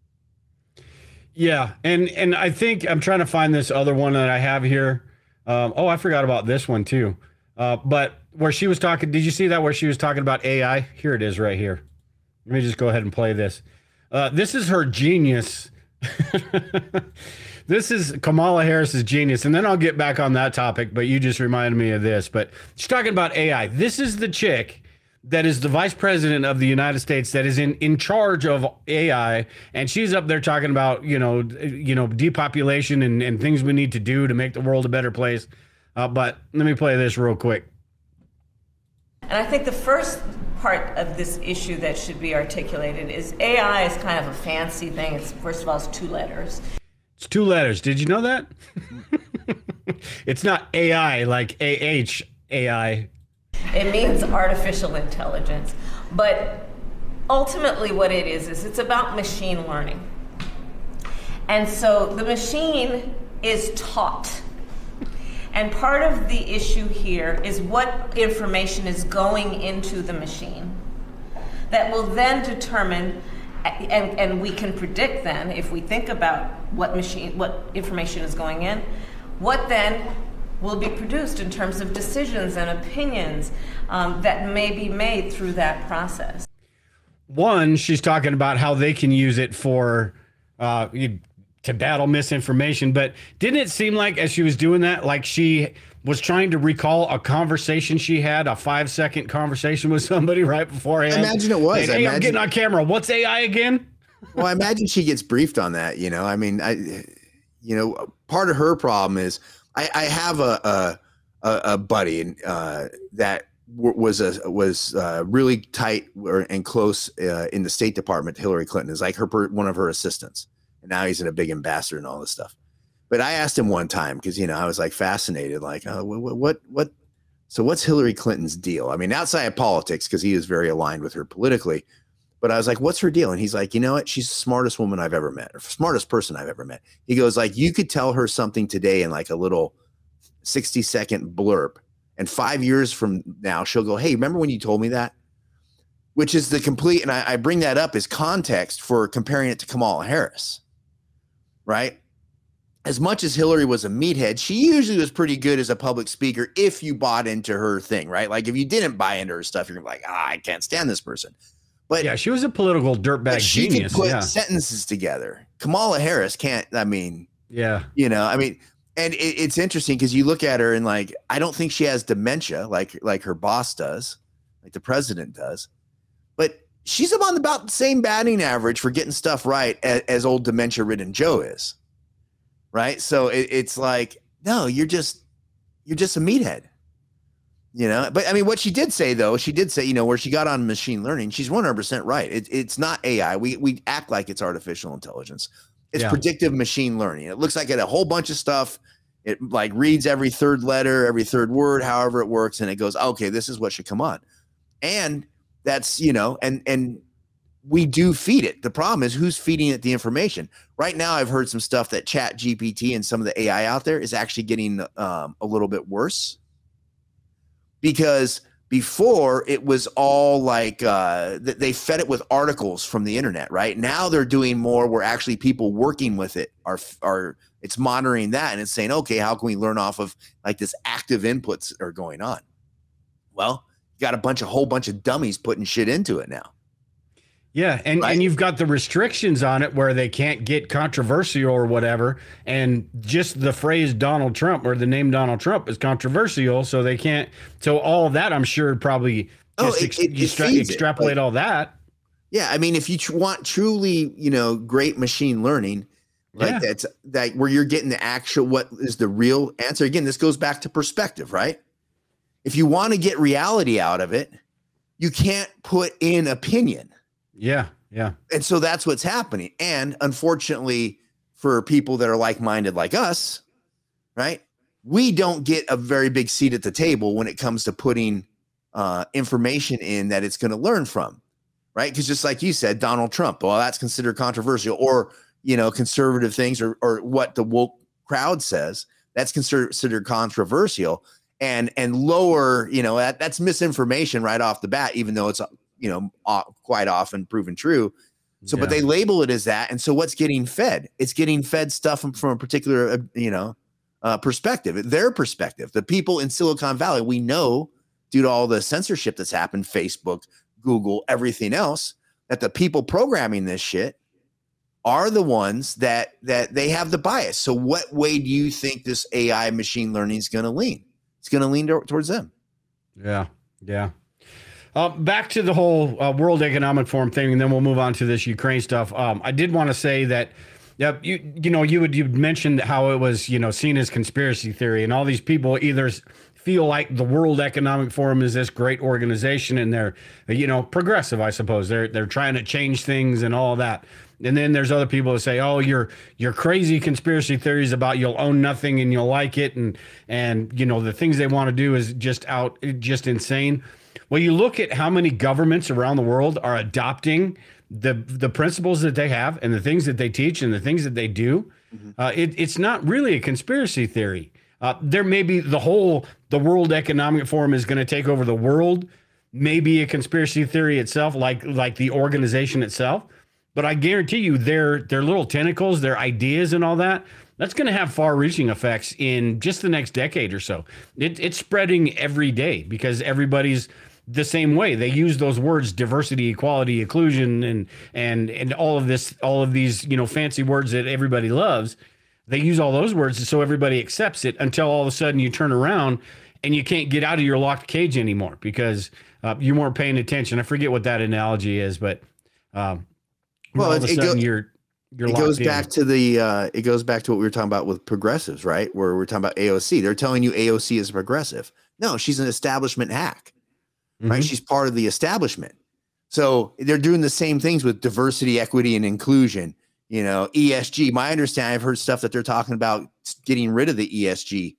B: Yeah. And, and I think I'm trying to find this other one that I have here. Um, oh, I forgot about this one too. Uh, but where she was talking, did you see that where she was talking about A I? Here it is right here. Let me just go ahead and play this. Uh, this is her genius. This is Kamala Harris's genius, and then I'll get back on that topic, but you just reminded me of this. But she's talking about A I. This is the chick that is the vice president of the United States that is in, in charge of A I, and she's up there talking about, you know, you know, depopulation and, and things we need to do to make the world a better place. Uh, but let me play this real quick.
G: And I think the first part of this issue that should be articulated is A I is kind of a fancy thing. It's, first of all, it's two letters.
B: It's two letters. Did you know that? It's not A I like A H A I.
G: It means artificial intelligence. But ultimately what it is, is it's about machine learning. And so the machine is taught. And part of the issue here is what information is going into the machine that will then determine, and, and we can predict then, if we think about what machine, what information is going in, what then will be produced in terms of decisions and opinions um, that may be made through that process.
B: One, she's talking about how they can use it for uh, you- to battle misinformation. But didn't it seem like as she was doing that, like she was trying to recall a conversation she had, a five second conversation with somebody right beforehand?
C: I imagine it was.
B: Saying,
C: I
B: hey, I'm
C: imagine-
B: getting on camera. What's A I again?
C: Well, I imagine she gets briefed on that. You know, I mean, I, you know, part of her problem is I, I have a a, a buddy uh, that w- was a was uh, really tight or, and close uh, in the State Department. Hillary Clinton is like her one of her assistants, and now he's in a big ambassador and all this stuff. But I asked him one time because you know I was like fascinated, like uh, what what what. So what's Hillary Clinton's deal? I mean, outside of politics, because he is very aligned with her politically. But I was like, what's her deal? And he's like, you know what? She's the smartest woman I've ever met, or smartest person I've ever met. He goes like, you could tell her something today in like a little sixty second blurb. And five years from now, she'll go, hey, remember when you told me that? Which is the complete, and I, I bring that up as context for comparing it to Kamala Harris, right? As much as Hillary was a meathead, she usually was pretty good as a public speaker if you bought into her thing, right? Like if you didn't buy into her stuff, you're like, ah, I can't stand this person. But
B: Yeah, she was a political dirtbag
C: she
B: genius.
C: can put
B: Yeah.
C: sentences together. Kamala Harris can't. I mean,
B: Yeah.
C: you know, I mean, and it, it's interesting because you look at her and like, I don't think she has dementia like like her boss does. like the president does. But she's on about the same batting average for getting stuff right as, as old dementia-ridden Joe is, right? So it, it's like, no, you're just you're just a meathead, you know. But I mean, what she did say though, she did say, you know, where she got on machine learning, she's one hundred percent right. It, it's not A I. We we act like it's artificial intelligence. It's yeah. predictive machine learning. It looks like it a whole bunch of stuff. It like reads every third letter, every third word, however it works, and it goes, okay, this is what should come on, and that's, you know, and and we do feed it. The problem is who's feeding it the information. Right now, I've heard some stuff that Chat G P T and some of the A I out there is actually getting um, a little bit worse, because before it was all like uh, they fed it with articles from the internet. Right now, they're doing more where actually people working with it are are it's monitoring that, and it's saying, okay, how can we learn off of like this active inputs that are going on? Well, you got a bunch of whole bunch of dummies putting shit into it now.
B: Yeah, and, right? and you've got the restrictions on it where they can't get controversial or whatever, and just the phrase Donald Trump or the name Donald Trump is controversial, so they can't. So all of that, I'm sure, probably
C: oh,
B: just
C: it,
B: ex-
C: it, it
B: extra- extrapolate like, all that.
C: Yeah, I mean, if you tr- want truly, you know, great machine learning, like yeah. that's that where you're getting the actual what is the real answer. Again, this goes back to perspective, right? If you want to get reality out of it, you can't put in opinion.
B: Yeah, yeah.
C: And so that's what's happening. And unfortunately, for people that are like-minded like us, right, we don't get a very big seat at the table when it comes to putting uh, information in that it's going to learn from, right? Because just like you said, Donald Trump, well, that's considered controversial, or, you know, conservative things, or or what the woke crowd says, that's considered controversial, and and lower, you know, that, that's misinformation right off the bat, even though it's, you know, uh, quite often proven true. So, yeah. but they label it as that. And so what's getting fed? It's getting fed stuff from, from a particular, uh, you know, uh, perspective, their perspective. The people in Silicon Valley, we know, due to all the censorship that's happened, Facebook, Google, everything else, that the people programming this shit are the ones that, that they have the bias. So what way do you think this A I machine learning is going to lean? It's going to lean to, towards them.
B: Yeah. Yeah. Uh, back to the whole uh, World Economic Forum thing, and then we'll move on to this Ukraine stuff. Um, I did want to say that, yeah, you you know, you would you mentioned how it was, you know, seen as conspiracy theory, and all these people either feel like the World Economic Forum is this great organization, and they're, you know, progressive, I suppose. They're they're trying to change things and all that. And then there's other people that say, oh, you're you're crazy conspiracy theories about you'll own nothing and you'll like it, and and you know the things they want to do is just out just insane. Well, you look at how many governments around the world are adopting the the principles that they have and the things that they teach and the things that they do. Mm-hmm. Uh, it, it's not really a conspiracy theory. Uh, there may be the whole the World Economic Forum is going to take over the world, maybe a conspiracy theory itself, like like the organization itself. But I guarantee you, their their little tentacles, their ideas, and all that, that's going to have far-reaching effects in just the next decade or so. It, it's spreading every day because everybody's the same way. They use those words: diversity, equality, inclusion, and and and all of this, all of these, you know, fancy words that everybody loves. They use all those words so everybody accepts it, until all of a sudden you turn around and you can't get out of your locked cage anymore because uh, you weren't paying attention. I forget what that analogy is, but um,
C: well,
B: all of a
C: it,
B: sudden
C: go,
B: you're you're
C: it
B: locked
C: goes
B: in.
C: back to the uh, it goes back to what we were talking about with progressives, right? Where we're talking about A O C. They're telling you A O C is a progressive. No, she's an establishment hack. Right. Mm-hmm. She's part of the establishment. So they're doing the same things with diversity, equity, and inclusion, you know, E S G. My understanding, I've heard stuff that they're talking about getting rid of the E S G.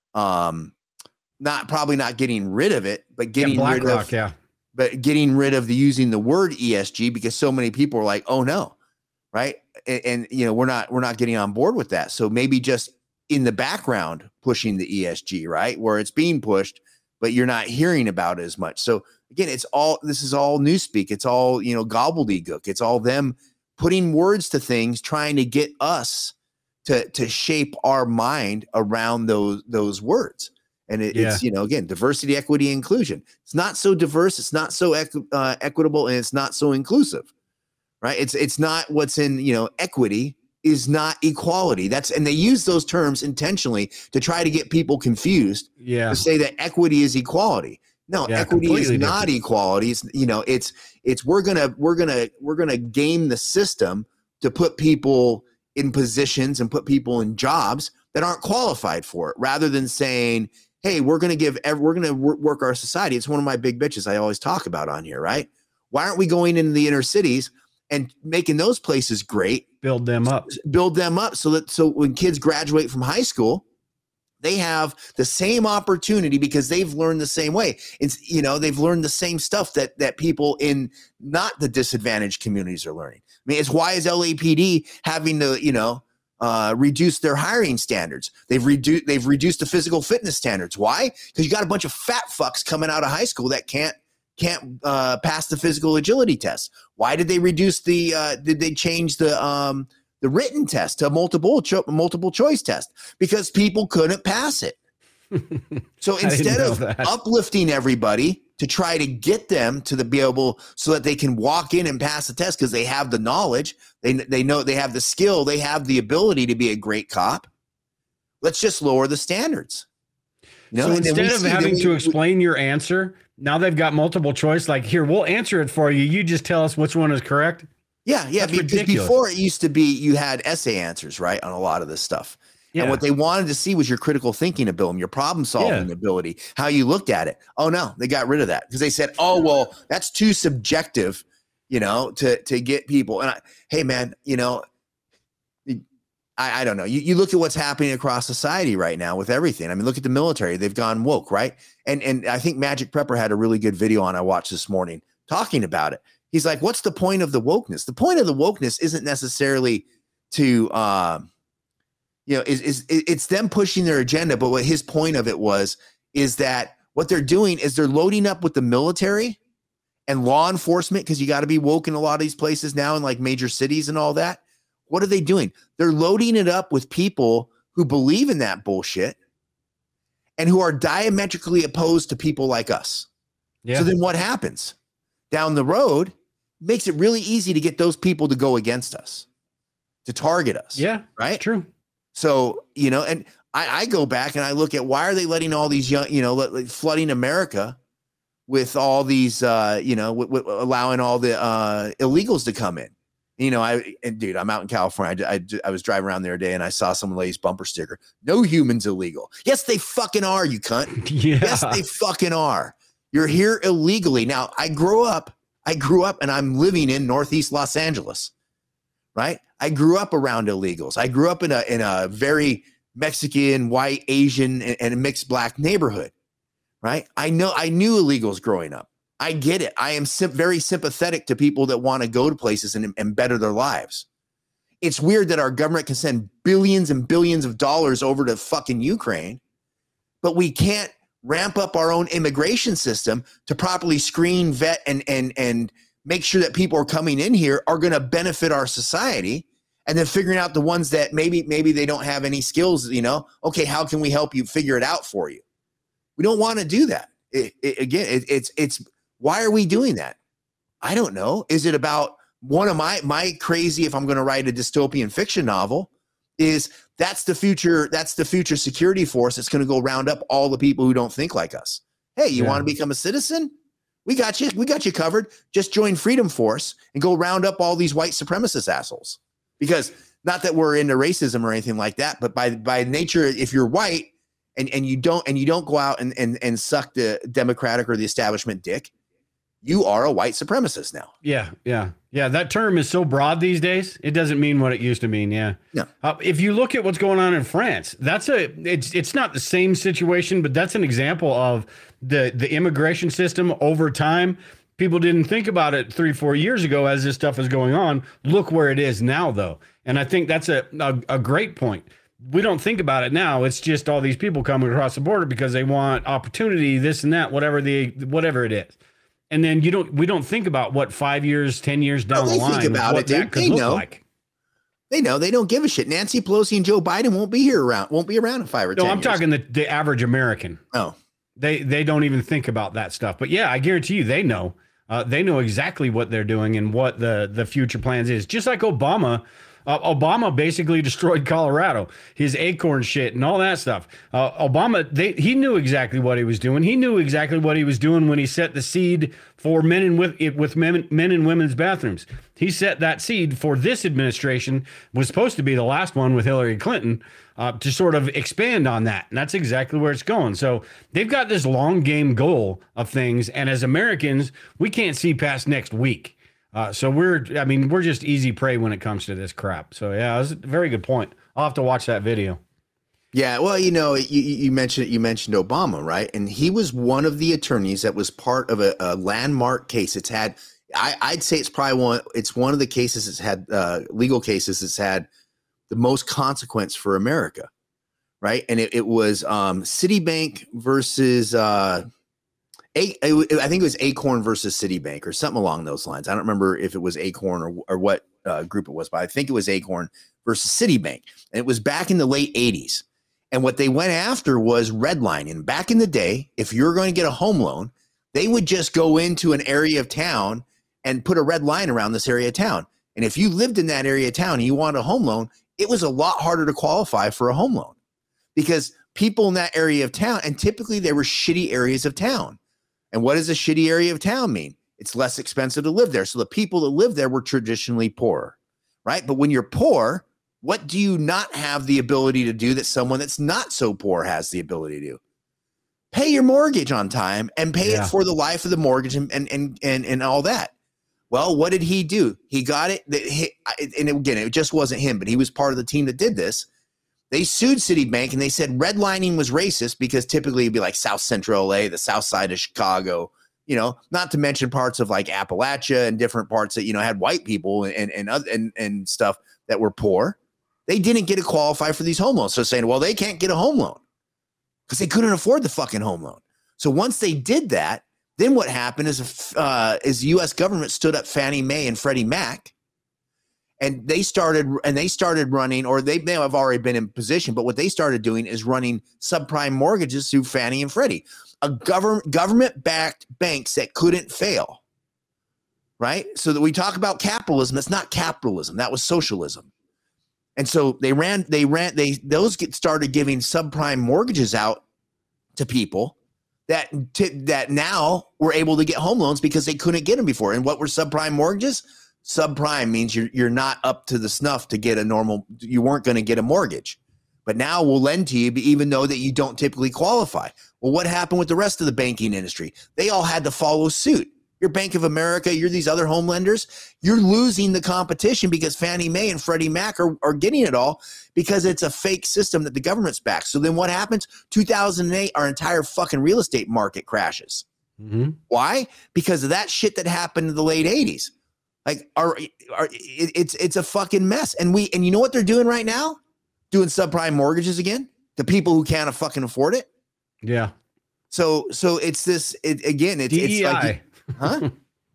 C: Um, not probably not getting rid of it, but getting
B: yeah,
C: rid
B: Rock,
C: of,
B: yeah.
C: but getting rid of the using the word E S G, because so many people are like, oh no. Right. And, and you know, we're not, we're not getting on board with that. So maybe just in the background, pushing the E S G, right, where it's being pushed, but you're not hearing about it as much. So again, it's all, this is all newspeak. It's all, you know, gobbledygook. It's all them putting words to things, trying to get us to, to shape our mind around those, those words. And it,
B: yeah.
C: it's, you know, again, diversity, equity, inclusion. It's not so diverse. It's not so equ- uh, equitable, and it's not so inclusive, right? It's, it's not what's in, you know, equity is not equality. That's, and they use those terms intentionally to try to get people confused.
B: Yeah.
C: To say that equity is equality. No,
B: Yeah,
C: equity is
B: completely
C: not
B: different.
C: equality. It's, you know, it's it's we're gonna we're gonna we're gonna game the system to put people in positions and put people in jobs that aren't qualified for it, rather than saying, hey, we're gonna give ev- we're gonna wor- work our society. It's one of my big bitches I always talk about on here, right? Why aren't we going into the inner cities and making those places great?
B: Build them up.
C: Build them up so that so when kids graduate from high school, they have the same opportunity because they've learned the same way. It's, you know, they've learned the same stuff that that people in not the disadvantaged communities are learning. I mean, it's why is L A P D having to, you know, uh, reduce their hiring standards? They've reduced they've reduced the physical fitness standards. Why? Because you got a bunch of fat fucks coming out of high school that can't can't uh, pass the physical agility test. Why did they reduce the? Uh, did they change the? Um, the written test to a multiple cho- multiple choice test because people couldn't pass it. So instead of
B: that.
C: uplifting everybody to try to get them to the be able so that they can walk in and pass the test because they have the knowledge, they they know they have the skill, they have the ability to be a great cop. Let's just lower the standards. You know?
B: So
C: And then we
B: instead of
C: see-
B: having
C: we-
B: to
C: we-
B: explain your answer, now they've got multiple choice. Like, here, we'll answer it for you. You just tell us which one is correct.
C: Yeah, yeah.
B: That's
C: Because
B: ridiculous.
C: before it used to be you had essay answers, right, on a lot of this stuff.
B: Yeah.
C: And what they wanted to see was your critical thinking ability, your problem solving
B: Yeah.
C: ability, how you looked at it. Oh no, they got rid of that because they said, "Oh well, that's too subjective," you know, to to get people. And I, hey, man, you know, I, I don't know. You you look at what's happening across society right now with everything. I mean, look at the military; they've gone woke, right? And and I think Magic Prepper had a really good video on I watched this morning talking about it. He's like, what's the point of the wokeness? The point of the wokeness isn't necessarily to, um, you know, is, is it's them pushing their agenda. But what his point of it was, is that what they're doing is they're loading up with the military and law enforcement, because you got to be woke in a lot of these places now in like major cities and all that. What are they doing? They're loading it up with people who believe in that bullshit and who are diametrically opposed to people like us.
B: Yeah.
C: So then what happens? Down the road, makes it really easy to get those people to go against us, to target us.
B: Yeah.
C: Right.
B: True.
C: So, you know, and I, I go back and I look at why are they letting all these young, you know, let, like flooding America with all these, uh, you know, w- w- allowing all the uh, illegals to come in. You know, I, and dude, I'm out in California. I, I, I was driving around the other day and I saw some lady's bumper sticker. No humans illegal. Yes, they fucking are, you cunt.
B: Yeah.
C: Yes, they fucking are. You're here illegally. Now, I grew up, I grew up and I'm living in Northeast Los Angeles, right? I grew up around illegals. I grew up in a in a very Mexican, white, Asian, and, and mixed black neighborhood, right? I know I knew illegals growing up. I get it. I am sim- very sympathetic to people that want to go to places and, and better their lives. It's weird that our government can send billions and billions of dollars over to fucking Ukraine, but we can't ramp up our own immigration system to properly screen, vet, and and and make sure that people are coming in here are going to benefit our society. And then figuring out the ones that maybe maybe they don't have any skills, you know, okay, how can we help you figure it out for you? We don't want to do that. It, it, again, it, it's it's why are we doing that? I don't know. Is it about one of my my crazy, if I'm going to write a dystopian fiction novel, is that's the future, that's the future security force that's going to go round up all the people who don't think like us. Hey, you
B: Yeah.
C: want to become a citizen? We got you. We got you covered. Just join Freedom Force and go round up all these white supremacist assholes. Because not that we're into racism or anything like that, but by by nature, if you're white and, and you don't and you don't go out and, and and suck the Democratic or the establishment dick, you are a white supremacist now.
B: Yeah, yeah, yeah. That term is so broad these days; it doesn't mean what it used to mean. Yeah.
C: No.
B: Uh, if you look at what's going on in France, that's a it's it's not the same situation, but that's an example of the the immigration system over time. People didn't think about it three, four years ago as this stuff is going on. Look where it is now, though, and I think that's a a, a great point. We don't think about it now. It's just all these people coming across the border because they want opportunity, this and that, whatever the whatever it is. And then you don't. We don't think about what five years, ten years down
C: Oh,
B: the
C: they think
B: line,
C: about
B: what
C: it, dude.
B: that could
C: They
B: look
C: know.
B: like.
C: They know they don't give a shit. Nancy Pelosi and Joe Biden won't be here around. Won't be around in five or
B: No,
C: ten
B: I'm
C: years.
B: talking the, the average American.
C: Oh,
B: They they don't even think about that stuff. But yeah, I guarantee you, they know. Uh, they know exactly what they're doing and what the the future plans is. Just like Obama, Uh, Obama basically destroyed Colorado, his Acorn shit and all that stuff. Uh, Obama, they, he knew exactly what he was doing. He knew exactly what he was doing when he set the seed for men and with, with men, men and women's bathrooms. He set that seed for this administration, was supposed to be the last one with Hillary Clinton, uh, to sort of expand on that. And that's exactly where it's going. So they've got this long game goal of things. And as Americans, we can't see past next week. Uh, so we're, I mean, we're just easy prey when it comes to this crap. So yeah, that's a very good point. I'll have to watch that video.
C: Yeah, well, you know, you, you mentioned you mentioned Obama, right? And he was one of the attorneys that was part of a, a landmark case. It's had, I, I'd say, it's probably one. It's one of the cases that's had uh, legal cases that's had the most consequence for America, right? And it, it was um, Citibank versus. Uh, A, I think it was Acorn versus Citibank or something along those lines. I don't remember if it was Acorn or, or what uh, group it was, but I think it was Acorn versus Citibank. And it was back in the late eighties. And what they went after was redlining. Back in the day, if you were going to get a home loan, they would just go into an area of town and put a red line around this area of town. And if you lived in that area of town and you wanted a home loan, it was a lot harder to qualify for a home loan because people in that area of town, and typically they were shitty areas of town. And what does a shitty area of town mean? It's less expensive to live there. So the people that live there were traditionally poor, right? But when you're poor, what do you not have the ability to do that someone that's not so poor has the ability to do? Pay your mortgage on time and pay
B: Yeah.
C: it for the life of the mortgage and, and, and, and, and all that. Well, what did he do? He got it. He, and again, it just wasn't him, but he was part of the team that did this. They sued Citibank and they said redlining was racist because typically it'd be like South Central L A, the South Side of Chicago, you know, not to mention parts of like Appalachia and different parts that, you know, had white people and, and, and, and stuff that were poor. They didn't get to qualify for these home loans. So saying, well, they can't get a home loan because they couldn't afford the fucking home loan. So once they did that, then what happened is, uh, is the U S government stood up Fannie Mae and Freddie Mac. And they started and they started running, or they may have already been in position, but what they started doing is running subprime mortgages through Fannie and Freddie, a government government-backed banks that couldn't fail, right? So that we talk about capitalism, it's not capitalism, that was socialism. And so they ran, they ran, they those get started giving subprime mortgages out to people that t- that now were able to get home loans because they couldn't get them before. And what were subprime mortgages? Subprime means you're you're not up to the snuff to get a normal, you weren't going to get a mortgage. But now we'll lend to you even though that you don't typically qualify. Well, what happened with the rest of the banking industry? They all had to follow suit. You're Bank of America, you're these other home lenders, you're losing the competition because Fannie Mae and Freddie Mac are, are getting it all because it's a fake system that the government's backed. So then what happens? two thousand eight, our entire fucking real estate market crashes. Mm-hmm. Why? Because of that shit that happened in the late eighties. Like, our, our, it, it's it's a fucking mess. And we and you know what they're doing right now? Doing subprime mortgages again to people who can't fucking afford it.
B: Yeah.
C: So so it's this it, again. It's,
B: D E I.
C: it's like, huh?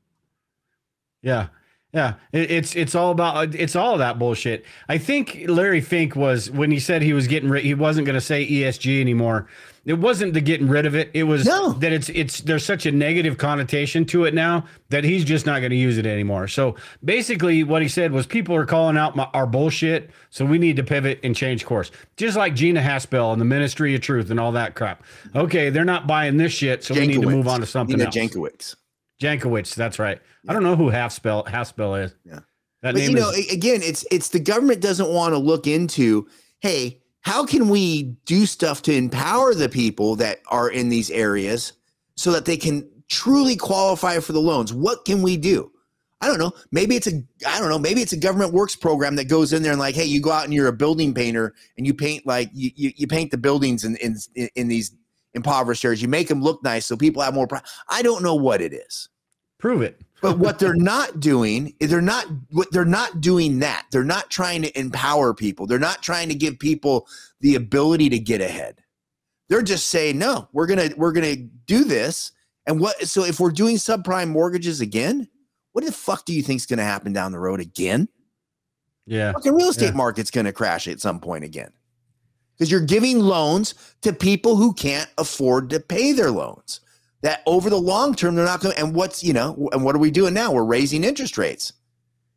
B: Yeah. Yeah, it, it's it's all about it's all of that bullshit. I think Larry Fink was when he said he was getting rid, he wasn't going to say E S G anymore. It wasn't the getting rid of it. It was
C: no.
B: that it's it's there's such a negative connotation to it now that he's just not going to use it anymore. So basically, what he said was people are calling out my, our bullshit, so we need to pivot and change course. Just like Gina Haspel and the Ministry of Truth and all that crap. Okay, they're not buying this shit, so Jankowicz. We need to move on to something
C: Nina
B: else.
C: Jankowicz.
B: Jankowicz, that's right. Yeah. I don't know who Haspel Haspel is.
C: Yeah,
B: that
C: but
B: name
C: you know,
B: is-
C: again, it's it's the government doesn't want to look into, hey, how can we do stuff to empower the people that are in these areas so that they can truly qualify for the loans? What can we do? I don't know. Maybe it's a I don't know. Maybe it's a government works program that goes in there and like, hey, you go out and you're a building painter and you paint like you you, you paint the buildings in in in these impoverished areas. You make them look nice so people have more. Pro- I don't know what it is.
B: Prove it.
C: But what they're not doing is they're not what they're not doing that. They're not trying to empower people. They're not trying to give people the ability to get ahead. They're just saying, no, we're gonna we're gonna do this. And what? So if we're doing subprime mortgages again, what the fuck do you think is gonna happen down the road again?
B: Yeah,
C: fucking real estate
B: yeah.
C: market's gonna crash at some point again. Because you're giving loans to people who can't afford to pay their loans. That over the long term, they're not going. And what's, you know, and what are we doing now? We're raising interest rates.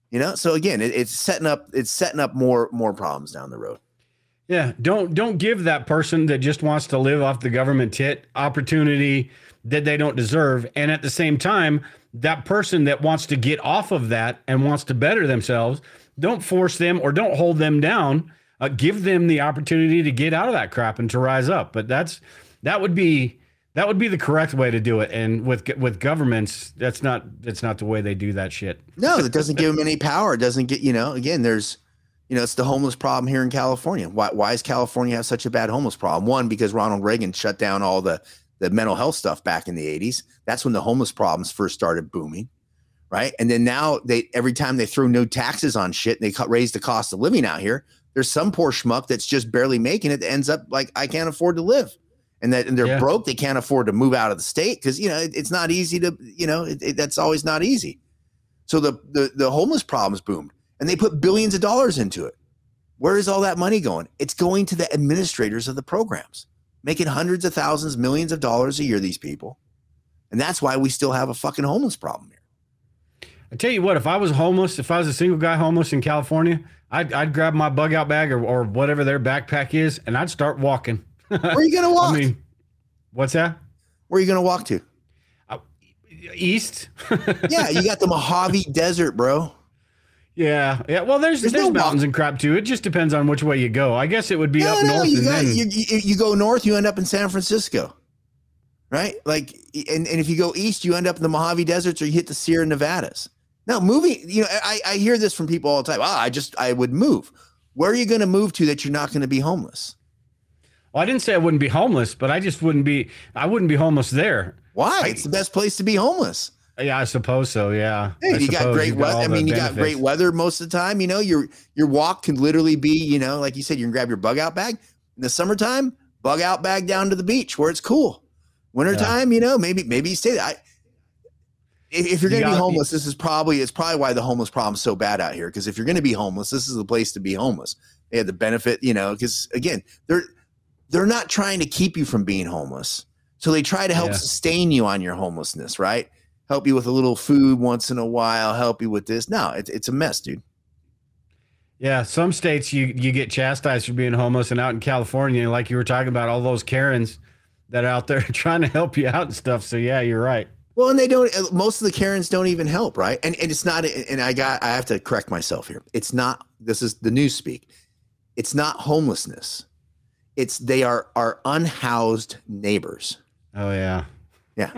C: You know, so again, it, it's setting up it's setting up more more problems down the road.
B: Yeah, don't don't give that person that just wants to live off the government tit opportunity that they don't deserve. And at the same time, that person that wants to get off of that and wants to better themselves, don't force them or don't hold them down. Uh, give them the opportunity to get out of that crap and to rise up. But that's that would be that would be the correct way to do it. And with with governments, that's not that's not the way they do that shit.
C: No, it doesn't give them any power. It doesn't get, you know, again, there's, you know, it's the homeless problem here in California. Why why does California have such a bad homeless problem? One, because Ronald Reagan shut down all the the mental health stuff back in the eighties. That's when the homeless problems first started booming, right? And then now they every time they throw new taxes on shit, they cut, raise the cost of living out here. There's some poor schmuck that's just barely making it that ends up like, I can't afford to live. And that and they're yeah. broke. They can't afford to move out of the state because, you know, it, it's not easy to, you know, it, it, that's always not easy. So the, the the homeless problems boomed and they put billions of dollars into it. Where is all that money going? It's going to the administrators of the programs, making hundreds of thousands, millions of dollars a year, these people. And that's why we still have a fucking homeless problem here.
B: I tell you what, if I was homeless, if I was a single guy homeless in California, I'd, I'd grab my bug out bag or, or whatever their backpack is, and I'd start walking.
C: Where are you going to walk?
B: I mean, what's that?
C: Where are you going to walk to?
B: Uh, east.
C: Yeah, you got the Mojave Desert, bro.
B: Yeah, yeah. Well, there's there's, there's no mountains walk- and crap too. It just depends on which way you go. I guess it would be
C: no,
B: up
C: no,
B: north.
C: You,
B: and
C: got,
B: then...
C: you, you, you go north, you end up in San Francisco, right? Like, and, and if you go east, you end up in the Mojave Deserts or you hit the Sierra Nevadas. Now, moving, you know, I, I hear this from people all the time. Oh, I just, I would move. Where are you going to move to that you're not going to be homeless?
B: Well, I didn't say I wouldn't be homeless, but I just wouldn't be, I wouldn't be homeless there.
C: Why?
B: I,
C: it's the best place to be homeless.
B: Yeah, I suppose so. Yeah.
C: Hey, you got great weather. I mean, you
B: benefits.
C: got great weather most of the time. You know, your, your walk can literally be, you know, like you said, you can grab your bug out bag in the summertime, bug out bag down to the beach where it's cool. Wintertime, yeah. you know, maybe, maybe you stay there. I, If, if you're going to be homeless, this is probably, it's probably why the homeless problem is so bad out here. Because if you're going to be homeless, this is the place to be homeless. They have the benefit, you know, because again, they're, they're not trying to keep you from being homeless. So they try to help yeah. sustain you on your homelessness, right? Help you with a little food once in a while, help you with this. No, it, it's a mess, dude.
B: Yeah. Some states you, you get chastised for being homeless, and out in California, like you were talking about, all those Karens that are out there trying to help you out and stuff. So yeah, you're right.
C: Well, and they don't, most of the Karens don't even help, right? And and it's not, and I got, I have to correct myself here. It's not, this is the news speak. It's not homelessness. It's, they are our unhoused neighbors.
B: Oh, yeah.
C: Yeah.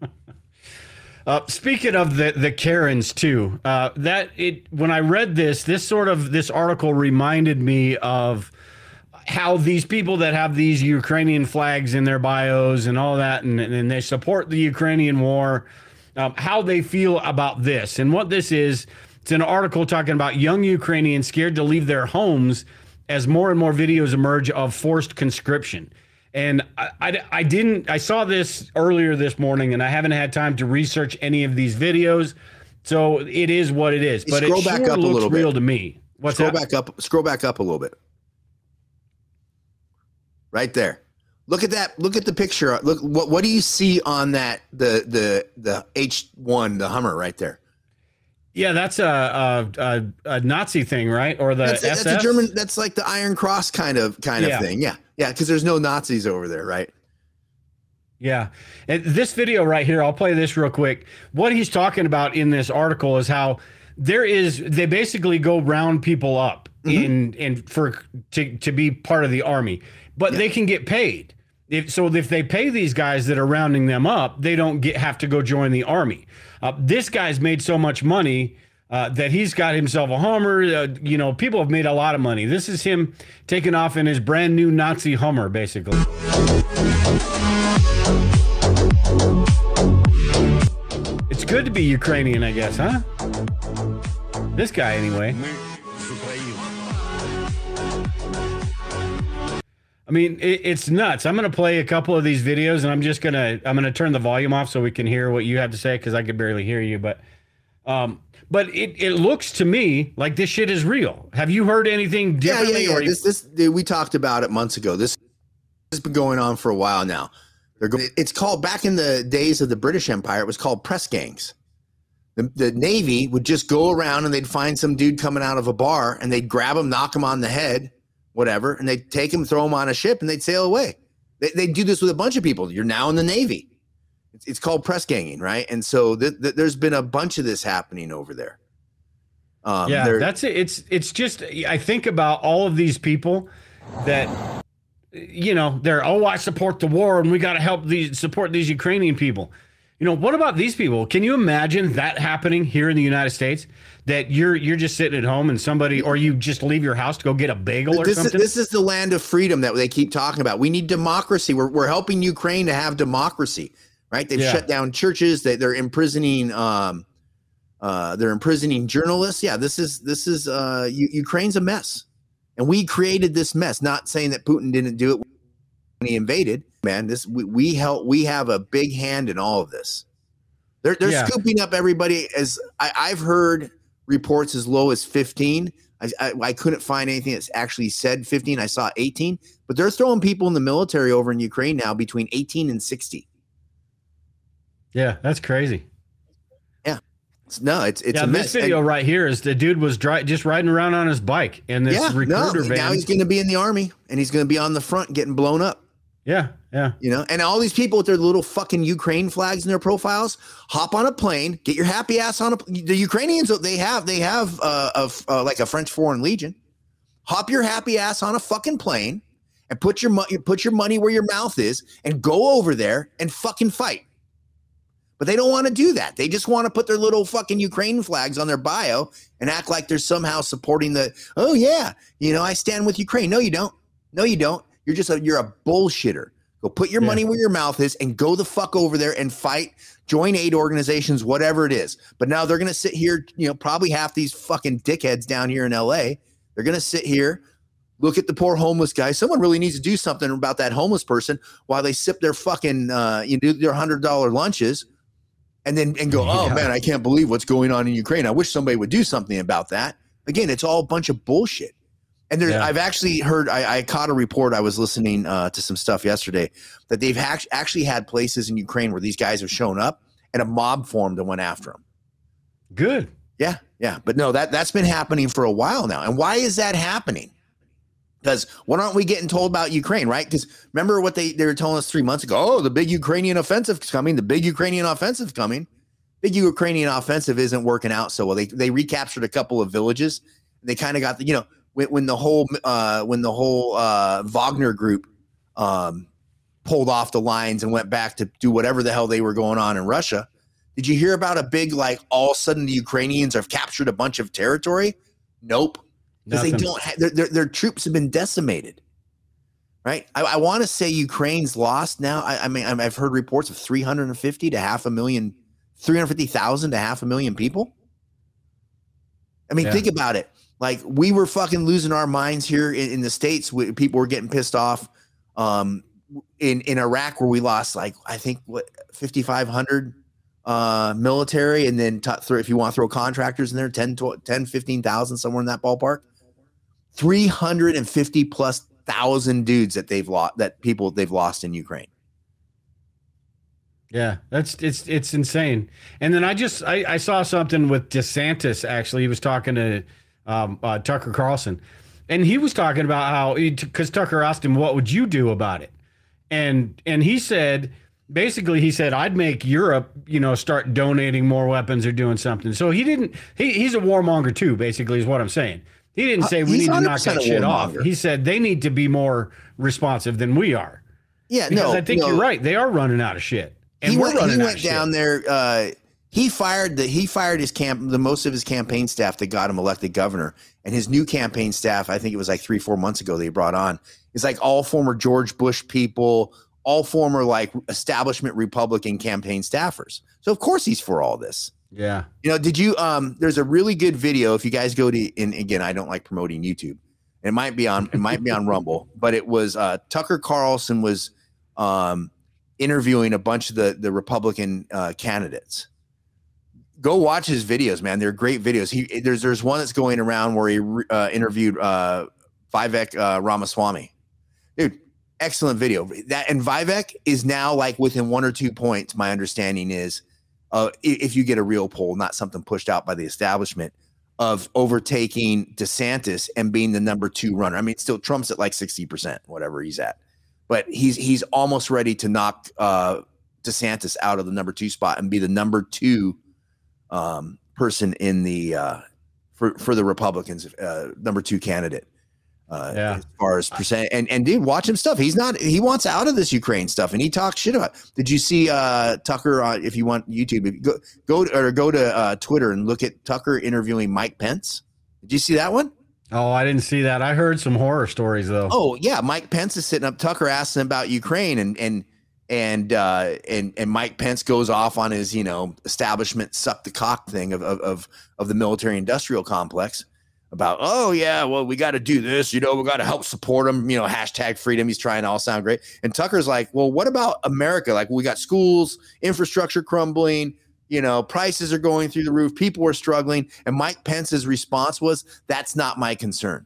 B: uh, speaking of the, the Karens too, uh, that it, when I read this, this sort of, this article reminded me of how these people that have these Ukrainian flags in their bios and all that, and, and they support the Ukrainian war, um, how they feel about this. And what this is, it's an article talking about young Ukrainians scared to leave their homes as more and more videos emerge of forced conscription. And I, I, I didn't, I saw this earlier this morning, and I haven't had time to research any of these videos. So it is what it is. But
C: scroll
B: it
C: back
B: sure
C: up a
B: looks
C: little
B: real
C: bit.
B: to me. What's
C: scroll
B: that?
C: back up, scroll back up a little bit. Right there. Look at that. Look at the picture. Look, what what do you see on that, the the the H one, the Hummer right there?
B: Yeah, that's a a, a, a Nazi thing, right? Or the
C: that's,
B: S S?
C: that's a German, that's like the Iron Cross kind of kind
B: Yeah.
C: of thing. Yeah. Yeah, because there's no Nazis over there, right?
B: Yeah. And this video right here, I'll play this real quick. What he's talking about in this article is how there is, they basically go round people up mm-hmm. in in for to, to be part of the army, but yeah. they can get paid. If, so if they pay these guys that are rounding them up, they don't get have to go join the army. Uh, this guy's made so much money uh, that he's got himself a Hummer. Uh, you know, people have made a lot of money. This is him taking off in his brand new Nazi Hummer, basically. It's good to be Ukrainian, I guess, huh? This guy, anyway. I mean, it, it's nuts. I'm going to play a couple of these videos, and I'm just going to, I'm going to turn the volume off so we can hear what you have to say, because I could barely hear you. But, um, but it, it looks to me like this shit is real. Have you heard anything differently?
C: Yeah, yeah, yeah.
B: Or
C: This, this, we talked about it months ago. This has been going on for a while now. They're going, it's called, back in the days of the British Empire, it was called press gangs. The, the Navy would just go around and they'd find some dude coming out of a bar and they'd grab him, knock him on the head, whatever, and they'd take him, throw him on a ship, and they'd sail away. They, they'd do this with a bunch of people. You're now in the Navy. It's, it's called press ganging, right? And so th- th- there's been a bunch of this happening over there. Um,
B: yeah, that's it. It's it's just I think about all of these people that, you know, they're oh I support the war and we got to help these support these Ukrainian people. You know, what about these people? Can you imagine that happening here in the United States? That you're you're just sitting at home and somebody, or you just leave your house to go get a bagel or
C: this
B: something?
C: Is, this is the land of freedom that they keep talking about. We need democracy. We're we're helping Ukraine to have democracy, right? They've
B: Yeah.
C: shut down churches. They they're imprisoning um, uh, they're imprisoning journalists. Yeah, this is this is uh, U- Ukraine's a mess, and we created this mess. Not saying that Putin didn't do it when he invaded. Man, this we, we help. We have a big hand in all of this. They're they're
B: Yeah.
C: scooping up everybody. As I, I've heard reports as low as fifteen. I, I I couldn't find anything that's actually said fifteen. I saw eighteen, but they're throwing people in the military over in Ukraine now between eighteen and sixty.
B: Yeah, that's crazy.
C: Yeah, it's, no, it's it's
B: yeah,
C: a
B: this
C: mess.
B: video
C: And-
B: right here is the dude was dri- just riding around on his bike, and this
C: yeah,
B: recruiter
C: no,
B: van.
C: now he's going to be in the army and he's going to be on the front getting blown up.
B: yeah, yeah.
C: You know, and all these people with their little fucking Ukraine flags in their profiles, hop on a plane, get your happy ass on a. The Ukrainians, they have, they have uh, a, uh, like a French Foreign Legion. Hop your happy ass on a fucking plane and put your money, put your money where your mouth is, and go over there and fucking fight. But they don't want to do that. They just want to put their little fucking Ukraine flags on their bio and act like they're somehow supporting the. Oh yeah, you know, I stand with Ukraine. No, you don't. No, you don't. You're just a, you're a bullshitter. Go put your
B: Yeah.
C: money where your mouth is and go the fuck over there and fight, join aid organizations, whatever it is. But now they're going to sit here, you know, probably half these fucking dickheads down here in L A. They're going to sit here, look at the poor homeless guy. Someone really needs to do something about that homeless person while they sip their fucking, uh, you know, their hundred dollar lunches and then and go, oh
B: Yeah.
C: man, I can't believe what's going on in Ukraine. I wish somebody would do something about that. Again, it's all a bunch of bullshit. And there,
B: Yeah.
C: I've actually heard, I, I caught a report. I was listening uh, to some stuff yesterday that they've act- actually had places in Ukraine where these guys have shown up and a mob formed and went after them.
B: Good.
C: Yeah, yeah. But no, that, that's been happening for a while now. And why is that happening? Because what aren't we getting told about Ukraine, right? Because remember what they, they were telling us three months ago? Oh, the big Ukrainian offensive is coming. The big Ukrainian offensive is coming. Big Ukrainian offensive isn't working out so well. They, they recaptured a couple of villages. They kind of got the, you know, When, when the whole uh, when the whole uh, Wagner group um, pulled off the lines and went back to do whatever the hell they were going on in Russia, did you hear about a big, like, all of a sudden the Ukrainians have captured a bunch of territory? Nope, because they
B: Nothing.
C: don't. Ha- their, their their troops have been decimated. Right? I, I want to say Ukraine's lost now. I, I mean, I'm- I've heard reports of three hundred fifty to half a million, three hundred fifty thousand to half a million people. I mean,
B: Yeah.
C: think about it. Like, we were fucking losing our minds here in, in the States. We, people were getting pissed off um, in, in Iraq, where we lost, like, I think, what, fifty-five hundred uh, military. And then t- th- if you want to throw contractors in there, ten, ten fifteen thousand, somewhere in that ballpark. three hundred fifty plus thousand dudes that they've lost, that people they've lost in Ukraine.
B: Yeah, that's it's it's insane. And then I just I, I saw something with DeSantis. Actually, he was talking to um, uh, Tucker Carlson, and he was talking about how because Tucker asked him, "What would you do about it?" And and he said basically he said I'd make Europe, you know, start donating more weapons or doing something. So he didn't. He, he's a warmonger too. Basically, is what I'm saying. He didn't say we
C: He's
B: need to knock
C: one hundred percent
B: that
C: a
B: shit off.
C: warmonger.
B: He said they need to be more responsive than we are.
C: Yeah,
B: Because
C: no,
B: I think
C: no.
B: you're right. They are running out of shit. And
C: he
B: we're
C: went,
B: running
C: he
B: out
C: went
B: of shit.
C: down there. Uh, he fired the he fired his camp the most of his campaign staff that got him elected governor, and his new campaign staff. I think it was like three four months ago they brought on. It's like all former George Bush people, all former like establishment Republican campaign staffers. So of course he's for all this.
B: Yeah.
C: You know, did you? Um, there's a really good video if you guys go to. And again, I don't like promoting YouTube. It might be on. It might be on Rumble, but it was uh, Tucker Carlson was um, interviewing a bunch of the the Republican uh, candidates. Go watch his videos, man. They're great videos. He there's there's one that's going around where he uh, interviewed uh, Vivek uh, Ramaswamy. Dude, excellent video. That and Vivek is now like within one or two points. My understanding is uh, if you get a real poll, not something pushed out by the establishment, of overtaking DeSantis and being the number two runner. I mean, still Trump's at like sixty percent, whatever he's at, but he's he's almost ready to knock uh, DeSantis out of the number two spot and be the number two um, person in the uh, for for the Republicans, uh, number two candidate. Uh,
B: yeah.
C: As far as percent, and and dude, watch him stuff. He's not. He wants out of this Ukraine stuff, and he talks shit about. Did you see uh, Tucker? On, if you want YouTube, if you go go to, or go to uh, Twitter and look at Tucker interviewing Mike Pence. Did you see that one?
B: Oh, I didn't see that. I heard some horror stories though.
C: Oh yeah, Mike Pence is sitting up. Tucker asks him about Ukraine, and and and uh, and and Mike Pence goes off on his you know establishment suck the cock thing of of of, of the military industrial complex. About, oh, yeah, well, we got to do this, you know, we got to help support him, you know, hashtag freedom. He's trying to all sound great. And Tucker's like, well, what about America? Like, we got schools, infrastructure crumbling, you know, prices are going through the roof. People are struggling. And Mike Pence's response was, that's not my concern.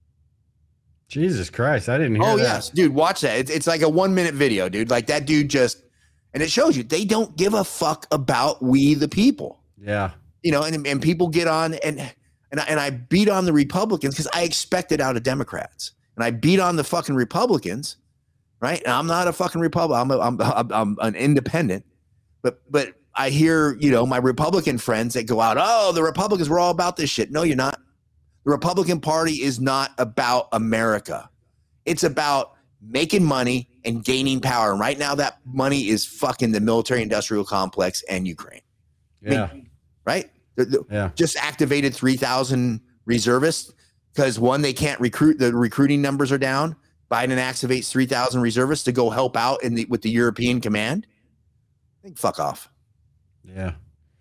B: Jesus Christ. I didn't hear
C: oh,
B: that.
C: Oh, yes. Dude, watch that. It's, it's like a one minute video, dude. Like that dude just, and it shows you they don't give a fuck about we, the people.
B: Yeah.
C: You know, and, and people get on and, And I, and I beat on the Republicans because I expect it out of Democrats. And I beat on the fucking Republicans, right? And I'm not a fucking Republican. I'm, a, I'm, I'm, I'm an independent. But but I hear, you know, my Republican friends that go out, oh, the Republicans were all about this shit. No, you're not. The Republican Party is not about America. It's about making money and gaining power. And right now that money is fucking the military industrial complex and Ukraine.
B: Yeah.
C: I mean, right? The, the,
B: yeah.
C: Just activated three thousand reservists because one, they can't recruit. The recruiting numbers are down. Biden activates three thousand reservists to go help out in the, with the European command. I think fuck off.
B: Yeah.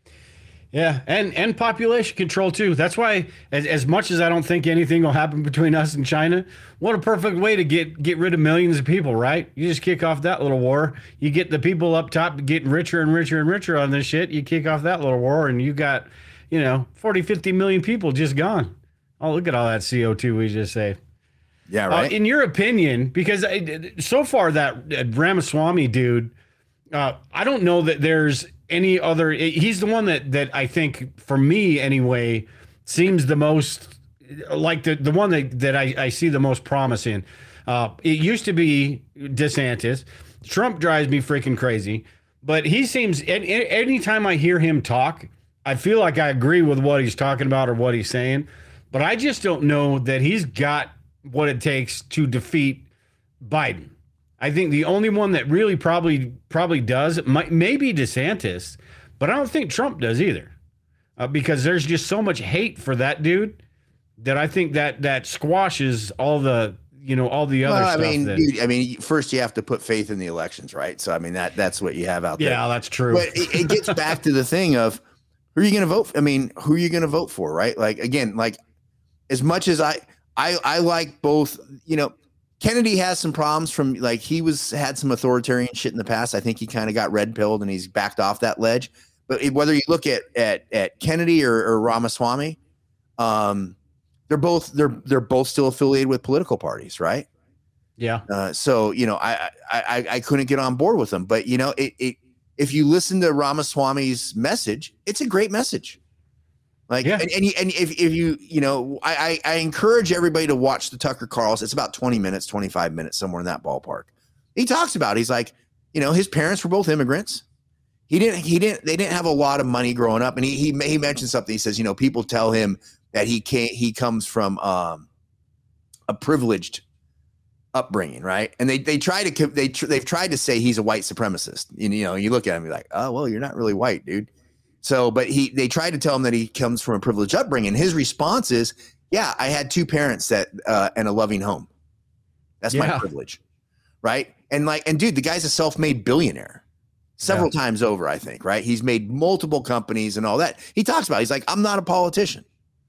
B: Yeah. And, and population control too. That's why as, as much as I don't think anything will happen between us and China, what a perfect way to get, get rid of millions of people, right? You just kick off that little war. You get the people up top getting richer and richer and richer on this shit. You kick off that little war and you got, you know, forty, fifty million people just gone. Oh, look at all that C O two we just saved.
C: Yeah, right.
B: Uh, in your opinion, because I, so far that, that Ramaswamy dude, uh, I don't know that there's any other. He's the one that that I think, for me anyway, seems the most like the the one that that I, I see the most promise in. Uh, it used to be DeSantis. Trump drives me freaking crazy, but he seems. Anytime I hear him talk, I feel like I agree with what he's talking about or what he's saying, but I just don't know that he's got what it takes to defeat Biden. I think the only one that really probably probably does might maybe DeSantis, but I don't think Trump does either, uh, because there's just so much hate for that dude that I think that that squashes all the you know all the other
C: well,
B: stuff.
C: I mean,
B: that,
C: dude, I mean, first you have to put faith in the elections, right? So I mean that that's what you have out there.
B: Yeah, that's true.
C: But it, it gets back to the thing of who are you going to vote for? I mean, who are you going to vote for, right? Like again, like as much as I I I like both, you know. Kennedy has some problems from like he was had some authoritarian shit in the past. I think he kind of got red pilled and he's backed off that ledge. But it, whether you look at at at Kennedy or, or Ramaswamy, um, they're both they're they're both still affiliated with political parties, right?
B: Yeah.
C: Uh, so you know, I, I I couldn't get on board with them. But you know, it, it if you listen to Ramaswamy's message, it's a great message. Like, yeah. and, and, and if, if you, you know, I, I encourage everybody to watch the Tucker Carlson. It's about twenty minutes, twenty-five minutes, somewhere in that ballpark. He talks about, he's like, you know, his parents were both immigrants. He didn't, he didn't, they didn't have a lot of money growing up. And he, he, he mentioned something. He says, you know, people tell him that he can't, he comes from um, a privileged upbringing. Right. And they, they try to, they, they've tried to say he's a white supremacist. And, you know, you look at him, you're like, oh, well, you're not really white, dude. So, but he, they tried to tell him that he comes from a privileged upbringing. His response is, yeah, I had two parents that, uh, and a loving home. That's yeah. my privilege. Right. And like, and dude, the guy's a self-made billionaire several yeah. times over, I think, right. He's made multiple companies and all that. He talks about, he's like, I'm not a politician.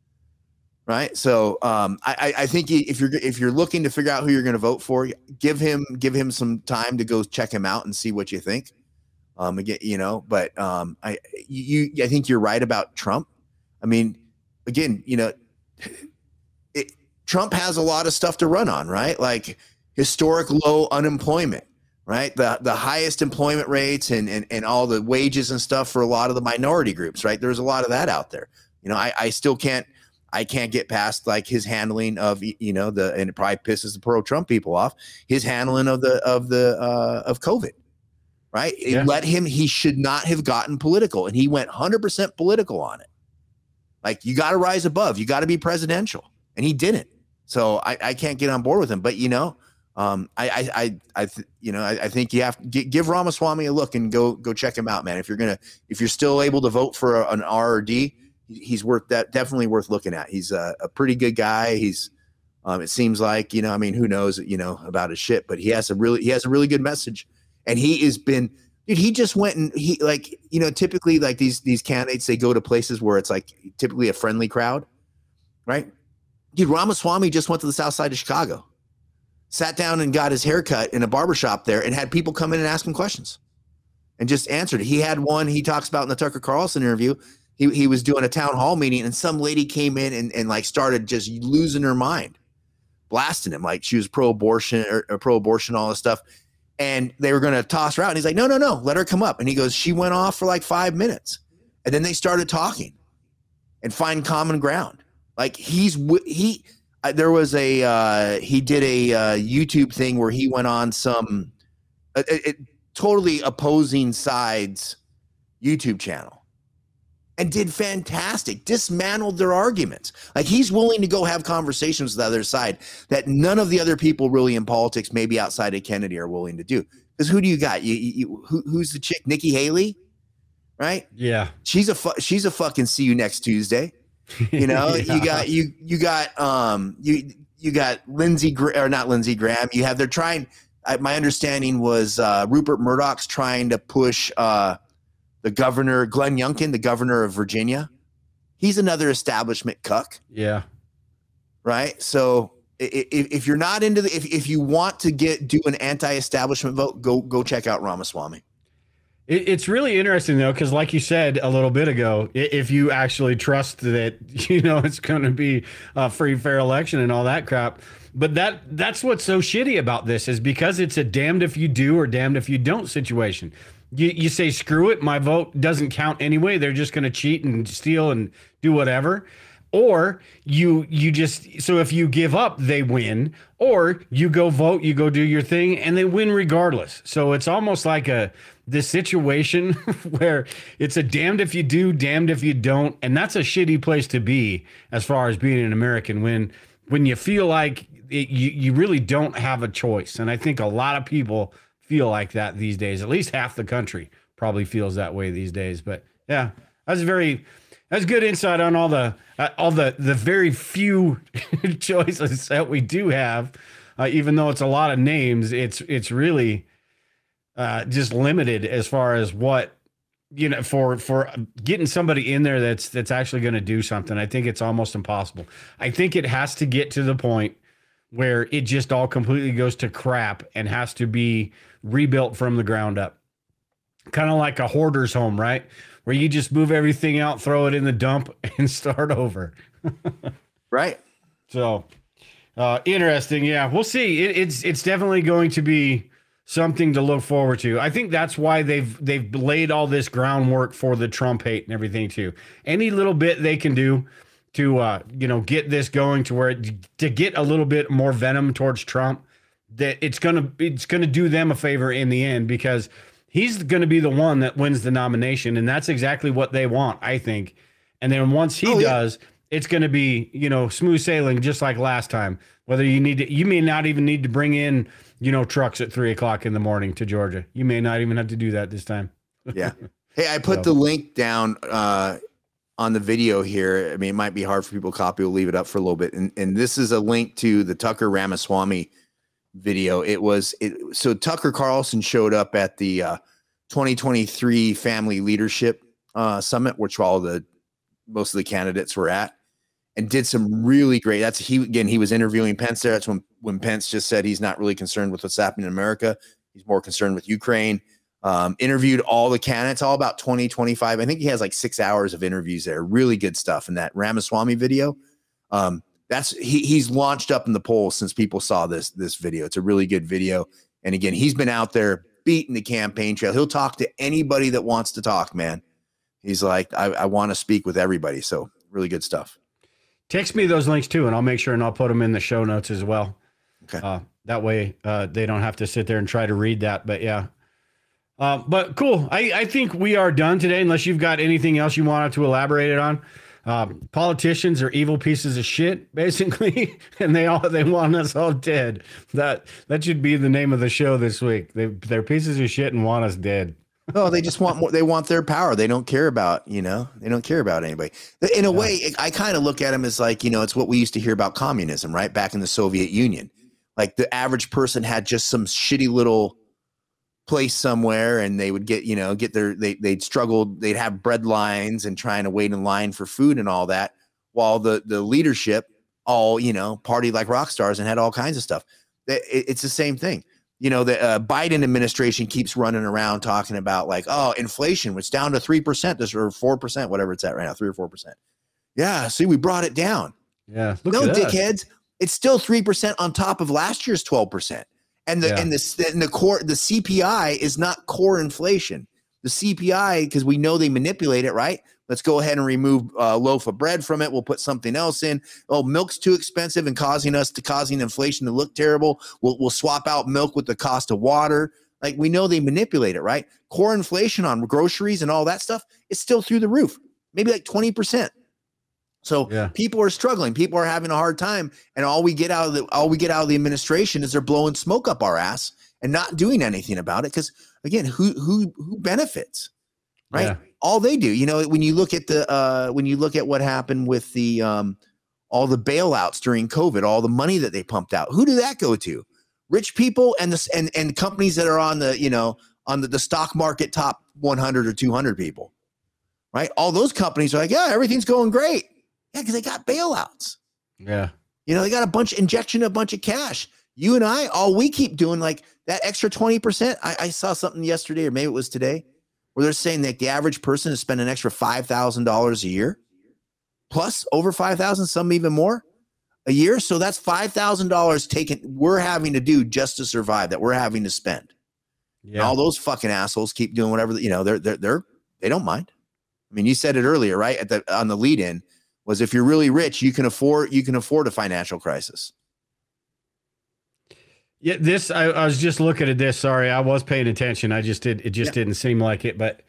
C: Right. So, um, I, I think if you're, if you're looking to figure out who you're going to vote for, give him, give him some time to go check him out and see what you think. Um, again, you know, but um, I, you, I think you're right about Trump. I mean, again, you know, it, Trump has a lot of stuff to run on, right? Like historic low unemployment, right? The the highest employment rates and, and and all the wages and stuff for a lot of the minority groups, right? There's a lot of that out there. You know, I, I still can't I can't get past like his handling of, you know, the, and it probably pisses the pro-Trump people off, his handling of the of the uh, of COVID, right? It
B: Yeah.
C: let him, he should not have gotten political, and he went one hundred percent political on it. Like, you got to rise above, you got to be presidential, and he didn't. So I, I can't get on board with him. But, you know, um, I, I, I, I th- you know, I, I think you have to g- give Ramaswamy a look and go, go check him out, man. If you're gonna, if you're still able to vote for a, an R or D, he's worth that. Definitely worth looking at. He's a, a pretty good guy. He's, um, it seems like, you know, I mean, who knows, you know, about his shit, but he has a really, he has a really good message, and he has been, dude, he just went and he, like, you know, typically like these, these candidates, they go to places where it's like typically a friendly crowd, right? Dude, Ramaswamy just went to the south side of Chicago, sat down and got his haircut in a barbershop there, and had people come in and ask him questions and just answered. He had one he talks about in the Tucker Carlson interview. He, he was doing a town hall meeting, and some lady came in and, and like started just losing her mind, blasting him like she was pro-abortion or, or pro-abortion, all this stuff. And they were going to toss her out. And he's like, no, no, no, let her come up. And he goes, she went off for like five minutes. And then they started talking and find common ground. Like he's, he, uh, there was a, uh, he did a uh, YouTube thing where he went on some uh, it, totally opposing sides YouTube channel and did fantastic, dismantled their arguments. Like he's willing to go have conversations with the other side that none of the other people really in politics, maybe outside of Kennedy, are willing to do. Because who do you got? You, you, you who, who's the chick? Nikki Haley, right?
B: Yeah,
C: she's a fu- she's a fucking see you next Tuesday. You know, yeah. you got you you got um you you got Lindsey or not Lindsey Graham. You have they're trying. I, my understanding was uh, Rupert Murdoch's trying to push uh, the governor, Glenn Youngkin, the governor of Virginia. He's another establishment cuck.
B: Yeah.
C: Right. So if, if you're not into the if if you want to get do an anti-establishment vote, go go check out Ramaswamy.
B: It's really interesting, though, because like you said a little bit ago, if you actually trust that, you know, it's going to be a free, fair election and all that crap. But that that's what's so shitty about this is because it's a damned if you do or damned if you don't situation. You, you say, screw it, my vote doesn't count anyway. They're just going to cheat and steal and do whatever. Or you you just so if you give up, they win, or you go vote, you go do your thing, and they win regardless. So it's almost like a this situation where it's a damned if you do, damned if you don't, and that's a shitty place to be as far as being an American when when you feel like it, you you really don't have a choice. And I think a lot of people feel like that these days. At least half the country probably feels that way these days. But yeah, that's very. That's good insight on all the uh, all the the very few choices that we do have. Uh, even though it's a lot of names, it's it's really uh, just limited as far as what you know for for getting somebody in there that's that's actually going to do something. I think it's almost impossible. I think it has to get to the point where it just all completely goes to crap and has to be rebuilt from the ground up, kind of like a hoarder's home, right? Where you just move everything out, throw it in the dump, and start over.
C: Right.
B: So, uh, interesting. Yeah, we'll see. It, it's it's definitely going to be something to look forward to. I think that's why they've they've laid all this groundwork for the Trump hate and everything too. Any little bit they can do to uh, you know get this going to where it, to get a little bit more venom towards Trump, that it's gonna it's gonna do them a favor in the end because he's going to be the one that wins the nomination, and that's exactly what they want, I think. And then once he oh, does, yeah. it's going to be, you know, smooth sailing just like last time. Whether you need to, you may not even need to bring in, you know, trucks at three o'clock in the morning to Georgia. You may not even have to do that this time.
C: Yeah. Hey, I put so. the link down uh, on the video here. I mean, it might be hard for people to copy. We'll leave it up for a little bit. And, and this is a link to the Tucker Ramaswamy video. It was it so Tucker Carlson showed up at the uh, twenty twenty-three Family Leadership uh, Summit, which all the most of the candidates were at, and did some really great. That's he again. He was interviewing Pence there. That's when when Pence just said he's not really concerned with what's happening in America. He's more concerned with Ukraine. Um, interviewed all the candidates, all about twenty, twenty-five. I think he has like six hours of interviews there. Really good stuff in that Ramaswamy video. Um, That's he, he's launched up in the polls since people saw this this video. It's a really good video. And again, he's been out there beating the campaign trail. He'll talk to anybody that wants to talk, man. He's like, I, I want to speak with everybody. So really good stuff.
B: Text me those links too, and I'll make sure and I'll put them in the show notes as well.
C: Okay.
B: Uh, that way uh, they don't have to sit there and try to read that. But yeah. Uh, but cool. I, I think we are done today, unless you've got anything else you wanted to elaborate on. Um, politicians are evil pieces of shit, basically, and they all they want us all dead. That that should be the name of the show this week. They they're pieces of shit and want us dead.
C: Oh, they just want more. They want their power. They don't care about, you know, they don't care about anybody. In a way, I kind of look at them as like, you know, it's what we used to hear about communism, right? Back in the Soviet Union. Like the average person had just some shitty little place somewhere, and they would get, you know, get their, they, they'd struggled. They'd have bread lines and trying to wait in line for food and all that, while the, the leadership all, you know, partied like rock stars and had all kinds of stuff. It, it's the same thing. You know, the uh, Biden administration keeps running around talking about like, oh, inflation was down to three percent this or four percent, whatever it's at right now, three or four percent. Yeah. See, we brought it down.
B: Yeah.
C: Look no, dickheads. It's still three percent on top of last year's twelve percent. And the, yeah. and the, and the core, the C P I is not core inflation. The C P I, because we know they manipulate it, right? Let's go ahead and remove a loaf of bread from it. We'll put something else in. Oh, milk's too expensive and causing us to causing inflation to look terrible. We'll, we'll swap out milk with the cost of water. Like we know they manipulate it, right? Core inflation on groceries and all that stuff is still through the roof, maybe like twenty percent. So yeah. people are struggling. People are having a hard time. And all we get out of the, all we get out of the administration is they're blowing smoke up our ass and not doing anything about it. Cause again, who, who, who benefits, right? Yeah. All they do, you know, when you look at the, uh, when you look at what happened with the, um, all the bailouts during COVID, all the money that they pumped out, who did that go to? Rich people and the, and, and companies that are on the, you know, on the, the stock market top one hundred or two hundred people, right? All those companies are like, yeah, everything's going great. Yeah, because they got bailouts.
B: Yeah.
C: You know, they got a bunch injection, a bunch of cash. You and I, all we keep doing like that extra twenty percent. I, I saw something yesterday, or maybe it was today, where they're saying that the average person is spending an extra five thousand dollars a year, plus over five thousand dollars, some even more a year. So that's five thousand dollars taken, we're having to do just to survive, that we're having to spend. Yeah. And all those fucking assholes keep doing whatever, you know, they're, they're, they're, they don't mind. I mean, you said it earlier, right? At the, on the lead in, was if you're really rich, you can afford you can afford a financial crisis.
B: Yeah, this I, I was just looking at this. Sorry, I was paying attention. I just did. It just yeah. didn't seem like it, but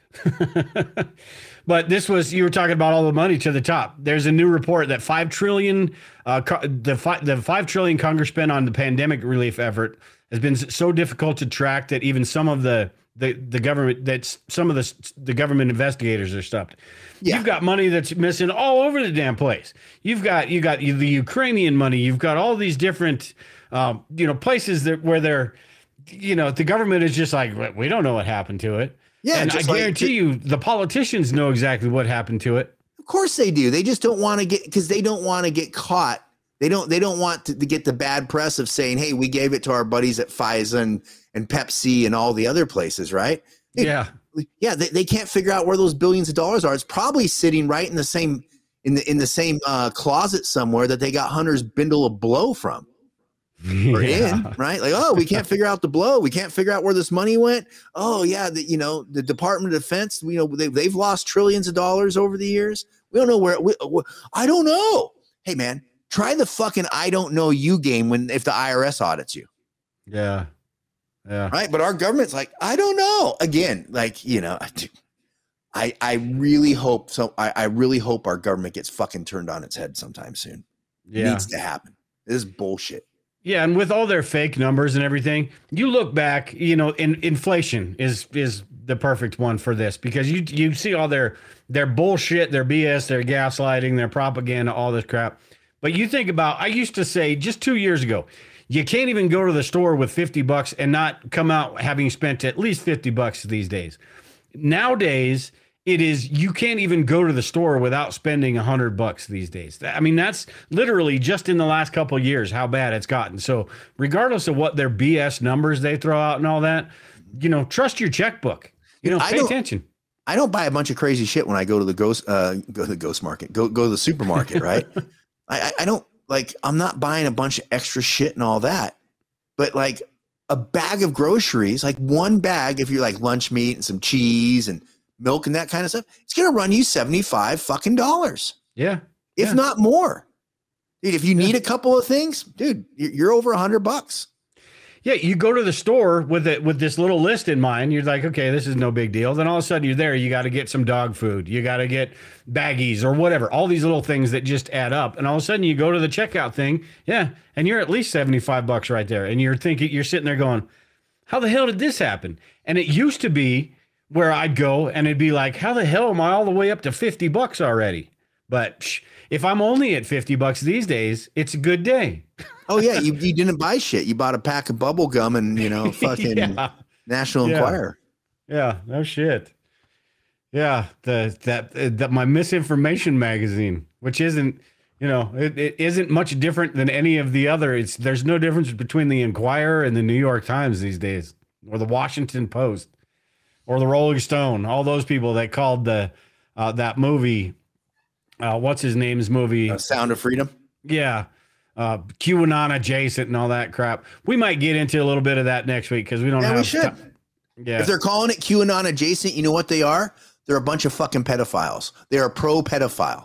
B: but this was, you were talking about all the money to the top. There's a new report that five trillion, uh, the five the five trillion Congress spent on the pandemic relief effort has been so difficult to track that even some of the the the government that some of the the government investigators are stopped. Yeah. You've got money that's missing all over the damn place. You've got you got the Ukrainian money. You've got all these different, um, you know, places that where they're, you know, the government is just like, we don't know what happened to it. Yeah, and I guarantee like, you, the politicians know exactly what happened to it.
C: Of course they do. They just don't want to get because they don't want to get caught. They don't. They don't want to, to get the bad press of saying, "Hey, we gave it to our buddies at Pfizer and, and Pepsi and all the other places," right? They,
B: yeah.
C: Yeah, they, they can't figure out where those billions of dollars are. It's probably sitting right in the same in the in the same uh, closet somewhere that they got Hunter's bindle of blow from. Or yeah. in, right? Like, oh, we can't figure out the blow. We can't figure out where this money went. Oh, yeah, the, you know, the Department of Defense, you know, they, they've lost trillions of dollars over the years. We don't know where. We, we, I don't know. Hey, man, try the fucking I don't know you game when if the I R S audits you.
B: Yeah. Yeah.
C: Right. But our government's like, I don't know. Again, like, you know, I I really hope so. I, I really hope our government gets fucking turned on its head sometime soon. Yeah. It needs to happen. This is bullshit.
B: Yeah. And with all their fake numbers and everything, you look back, you know, in, inflation is is the perfect one for this, because you you see all their their bullshit, their B S, their gaslighting, their propaganda, all this crap. But you think about, I used to say just two years ago, you can't even go to the store with fifty bucks and not come out having spent at least fifty bucks these days. Nowadays, it is, you can't even go to the store without spending a hundred bucks these days. I mean, that's literally just in the last couple of years how bad it's gotten. So regardless of what their B S numbers they throw out and all that, you know, trust your checkbook. You know, pay attention.
C: I don't buy a bunch of crazy shit when I go to the ghost, uh, go to the ghost market, go, go to the supermarket, right? I, I don't like, I'm not buying a bunch of extra shit and all that, but like a bag of groceries, like one bag, if you're like lunch meat and some cheese and milk and that kind of stuff, it's going to run you seventy-five fucking dollars.
B: Yeah.
C: If
B: yeah.
C: not more. Dude, if you need a couple of things, dude, you're over a hundred bucks.
B: Yeah, you go to the store with it with this little list in mind. You're like, okay, this is no big deal. Then all of a sudden you're there. You got to get some dog food. You got to get baggies or whatever. All these little things that just add up. And all of a sudden you go to the checkout thing. Yeah, and you're at least seventy-five bucks right there. And you're thinking, you're sitting there going, how the hell did this happen? And it used to be where I'd go and it'd be like, how the hell am I all the way up to fifty bucks already? But psh, if I'm only at fifty bucks these days, it's a good day.
C: Oh yeah, you, you didn't buy shit. You bought a pack of bubble gum and, you know, fucking yeah. National
B: yeah.
C: Enquirer.
B: Yeah, no shit. Yeah, the that uh, that my misinformation magazine, which isn't, you know, it, it isn't much different than any of the other. It's there's no difference between the Enquirer and the New York Times these days, or the Washington Post, or the Rolling Stone. All those people that called the uh, that movie, uh, what's his name's movie,
C: uh, Sound of Freedom.
B: Yeah. Uh, QAnon adjacent and all that crap. We might get into a little bit of that next week because we don't
C: yeah,
B: have.
C: We should.
B: T- yeah.
C: If they're calling it QAnon adjacent, you know what they are? They're a bunch of fucking pedophiles. They are pro pedophile.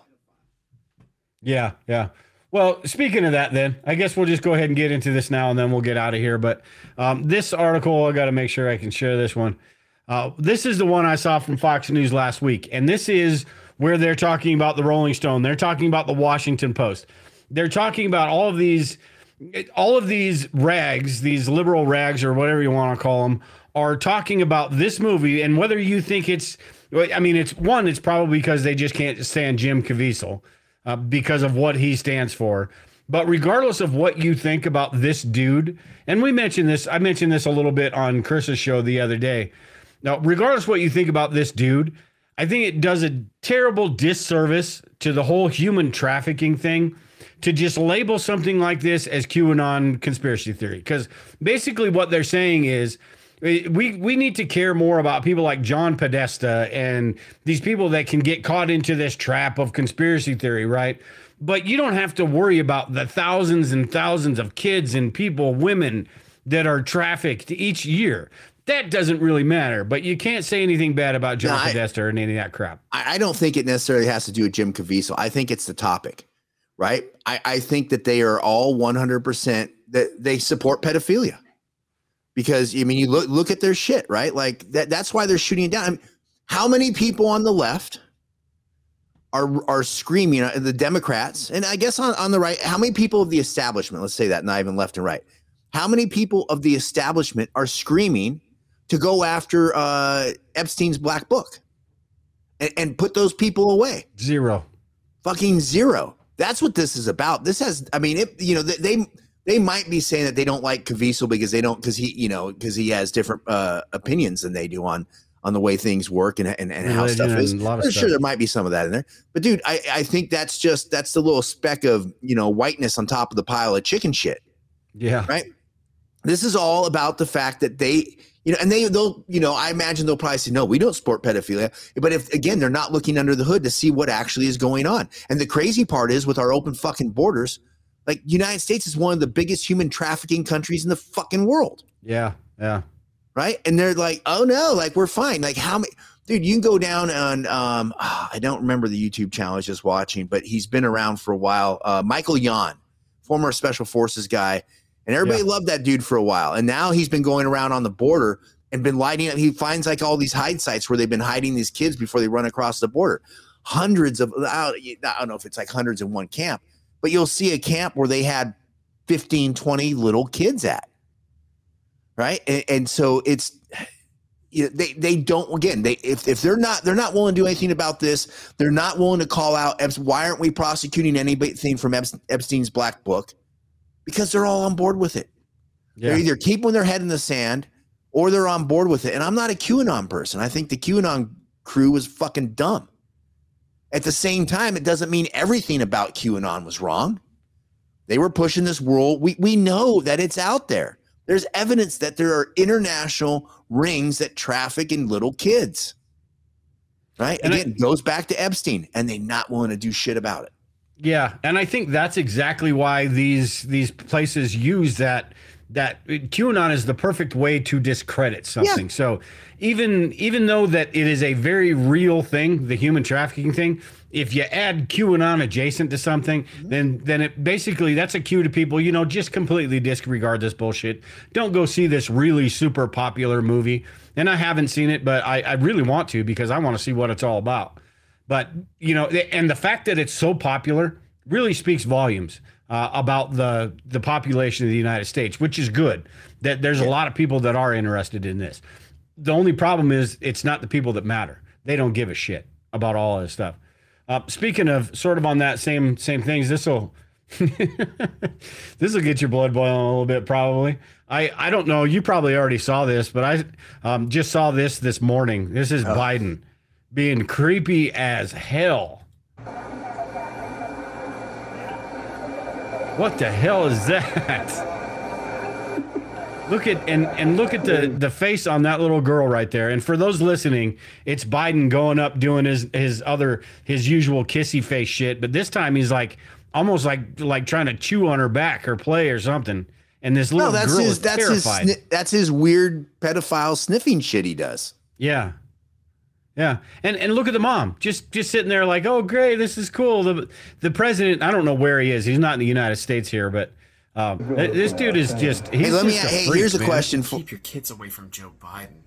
B: Yeah, yeah. Well, speaking of that, then I guess we'll just go ahead and get into this now, and then we'll get out of here. But um, this article, I got to make sure I can share this one. Uh, this is the one I saw from Fox News last week, and this is where they're talking about the Rolling Stone. They're talking about the Washington Post. They're talking about all of these, all of these rags, these liberal rags or whatever you want to call them, are talking about this movie. And whether you think it's, I mean, it's one, it's probably because they just can't stand Jim Caviezel uh, because of what he stands for. But regardless of what you think about this dude, and we mentioned this, I mentioned this a little bit on Chris's show the other day. Now, regardless of what you think about this dude, I think it does a terrible disservice to the whole human trafficking thing to just label something like this as QAnon conspiracy theory. Because basically what they're saying is we we need to care more about people like John Podesta and these people that can get caught into this trap of conspiracy theory, right? But you don't have to worry about the thousands and thousands of kids and people, women that are trafficked each year. That doesn't really matter, but you can't say anything bad about John no, Podesta or any of that crap.
C: I don't think it necessarily has to do with Jim Caviezel. I think it's the topic. Right. I, I think that they are all one hundred percent that they support pedophilia because, I mean, you look, look at their shit, right? Like that, that's why they're shooting it down. I mean, how many people on the left are, are screaming uh, the Democrats and I guess on, on the right, how many people of the establishment, let's say that, not even left and right, how many people of the establishment are screaming to go after uh, Epstein's black book and, and put those people away?
B: Zero.
C: Fucking zero. That's what this is about. This has, I mean, it, you know, they they might be saying that they don't like Caviezel because they don't, because he, you know, because he has different uh, opinions than they do on on the way things work and and, and how stuff is. I'm sure stuff. There might be some of that in there, but dude, I I think that's just that's the little speck of, you know, whiteness on top of the pile of chicken shit.
B: Yeah.
C: Right. This is all about the fact that they, you know, and they, they'll, you know, I imagine they'll probably say, no, we don't support pedophilia. But if, again, they're not looking under the hood to see what actually is going on. And the crazy part is with our open fucking borders, like United States is one of the biggest human trafficking countries in the fucking world.
B: Yeah. Yeah.
C: Right. And they're like, oh no, like we're fine. Like how many, dude, you can go down on, um, oh, I don't remember the YouTube channel I was just watching, but he's been around for a while. Uh, Michael Yon, former special forces guy. And everybody yeah. loved that dude for a while. And now he's been going around on the border and been lighting up. He finds like all these hide sites where they've been hiding these kids before they run across the border. Hundreds of, I don't know if it's like hundreds in one camp, but you'll see a camp where they had fifteen, twenty little kids at. Right. And, and so it's, you know, they, they don't, again, they, if, if they're not, they're not willing to do anything about this, they're not willing to call out, why aren't we prosecuting anything from Epstein's black book? Because they're all on board with it. Yeah. They're either keeping their head in the sand or they're on board with it. And I'm not a QAnon person. I think the QAnon crew was fucking dumb. At the same time, it doesn't mean everything about QAnon was wrong. They were pushing this world. We, we know that it's out there. There's evidence that there are international rings that traffic in little kids. Right? And Again, it goes back to Epstein, and they're not willing to do shit about it.
B: Yeah, and I think that's exactly why these these places use that that QAnon is the perfect way to discredit something. Yeah. So even even though that it is a very real thing, the human trafficking thing, if you add QAnon adjacent to something, mm-hmm. then then it basically that's a cue to people, you know, just completely disregard this bullshit. Don't go see this really super popular movie. And I haven't seen it, but I, I really want to because I want to see what it's all about. But, you know, and the fact that it's so popular really speaks volumes uh, about the the population of the United States, which is good. That there's a lot of people that are interested in this. The only problem is it's not the people that matter. They don't give a shit about all of this stuff. Uh, speaking of sort of on that same same things, this will this will get your blood boiling a little bit probably. I, I don't know. You probably already saw this, but I um, just saw this this morning. This is oh. Biden being creepy as hell. What the hell is that? Look at and and look at the the face on that little girl right there. And for those listening, it's Biden going up doing his his other his usual kissy face shit, but this time he's like almost like like trying to chew on her back or play or something. And this little
C: no, that's
B: girl
C: his,
B: is
C: that's
B: terrified.
C: His, that's his weird pedophile sniffing shit he does.
B: Yeah. Yeah. And and look at the mom. Just just sitting there like, "Oh, great, this is cool." The the president, I don't know where he is. He's not in the United States here, but um, this dude is just he's
C: Hey, let me
B: just a
C: hey,
B: freak,
C: here's a
B: man.
C: question for
H: Keep your kids away from Joe Biden.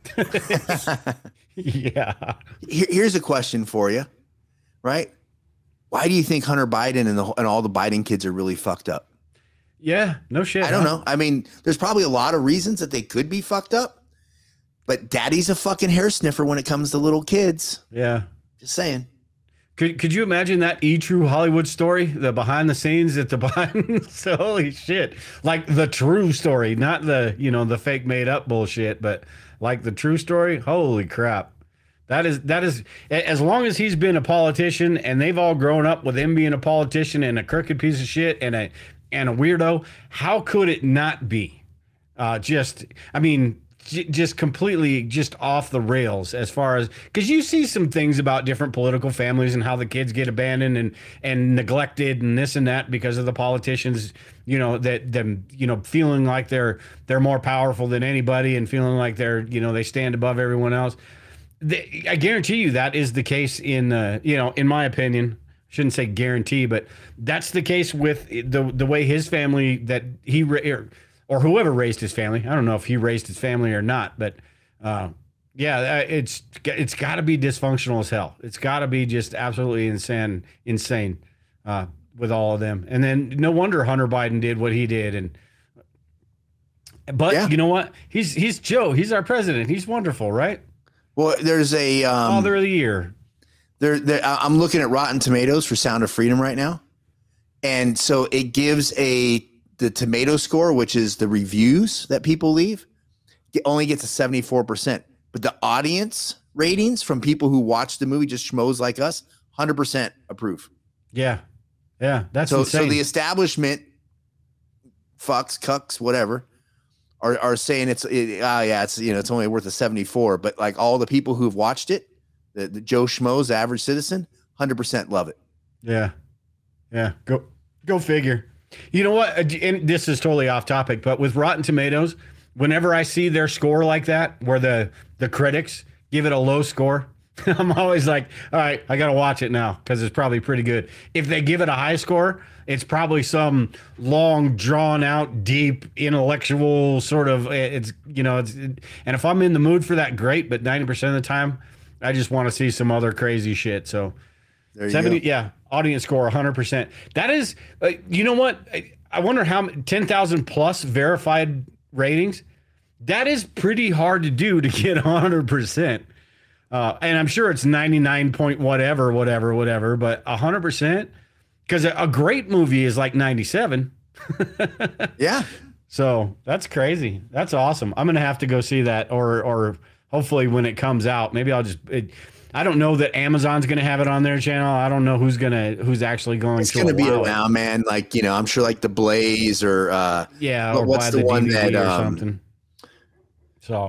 B: Yeah.
C: Here, here's a question for you. Right? Why do you think Hunter Biden and the and all the Biden kids are really fucked up?
B: Yeah, no shit.
C: I don't
B: huh?
C: know. I mean, there's probably a lot of reasons that they could be fucked up, but daddy's a fucking hair sniffer when it comes to little kids.
B: Yeah.
C: Just saying.
B: Could could you imagine that E! True Hollywood story? The behind the scenes at the Bidens? Holy shit. Like the true story, not the, you know, the fake made up bullshit, but like the true story. Holy crap. That is, that is, as long as he's been a politician and they've all grown up with him being a politician and a crooked piece of shit and a, and a weirdo, how could it not be? Uh, just, I mean, j- just completely just off the rails as far as, because you see some things about different political families and how the kids get abandoned and, and neglected and this and that because of the politicians, you know, that them, you know, feeling like they're, they're more powerful than anybody and feeling like they're, you know, they stand above everyone else. They, I guarantee you that is the case in, uh, you know, in my opinion. Shouldn't say guarantee, but that's the case with the the way his family that he or, or whoever raised his family. I don't know if he raised his family or not, but uh, yeah, it's it's got to be dysfunctional as hell. It's got to be just absolutely insane, insane uh, with all of them. And then no wonder Hunter Biden did what he did. And but yeah. You know what? He's he's Joe. He's our president. He's wonderful, right?
C: Well, there's a um,
B: Father of the Year.
C: There, there, I'm looking at Rotten Tomatoes for Sound of Freedom right now, and so it gives a the tomato score, which is the reviews that people leave, it only gets a seventy-four percent. But the audience ratings from people who watch the movie, just schmoes like us, one hundred percent approve.
B: Yeah, yeah, that's
C: so.
B: insane.
C: So the establishment, fucks, cucks, whatever, are are saying it's it, oh yeah, it's you know it's only worth a seventy-four. But like all the people who've watched it. The, the Joe Schmoes, the average citizen, one hundred percent love it.
B: Yeah. Yeah. Go go figure. You know what? And this is totally off topic, but with Rotten Tomatoes, whenever I see their score like that, where the, the critics give it a low score, I'm always like, all right, I got to watch it now because it's probably pretty good. If they give it a high score, it's probably some long, drawn out, deep, intellectual sort of, it's, you know, it's, and if I'm in the mood for that, great. But ninety percent of the time, I just want to see some other crazy shit. So
C: there you
B: seventy,
C: go.
B: Yeah, audience score one hundred percent. That is, uh, you know what? I, I wonder how ten thousand plus verified ratings. That is pretty hard to do to get one hundred percent. Uh, and I'm sure it's ninety-nine point whatever, whatever, whatever, but one hundred percent because a, a great movie is like ninety-seven.
C: Yeah.
B: So that's crazy. That's awesome. I'm going to have to go see that or, or, hopefully when it comes out, maybe I'll just, it, I don't know that Amazon's going to have it on their channel. I don't know who's going to, who's actually going
C: it's
B: to
C: It's going to be
B: it.
C: around, man. Like, you know, I'm sure like the Blaze or, uh,
B: yeah,
C: or
B: or
C: what's
B: buy
C: the,
B: the
C: one
B: D V D
C: that,
B: or
C: um,
B: something. So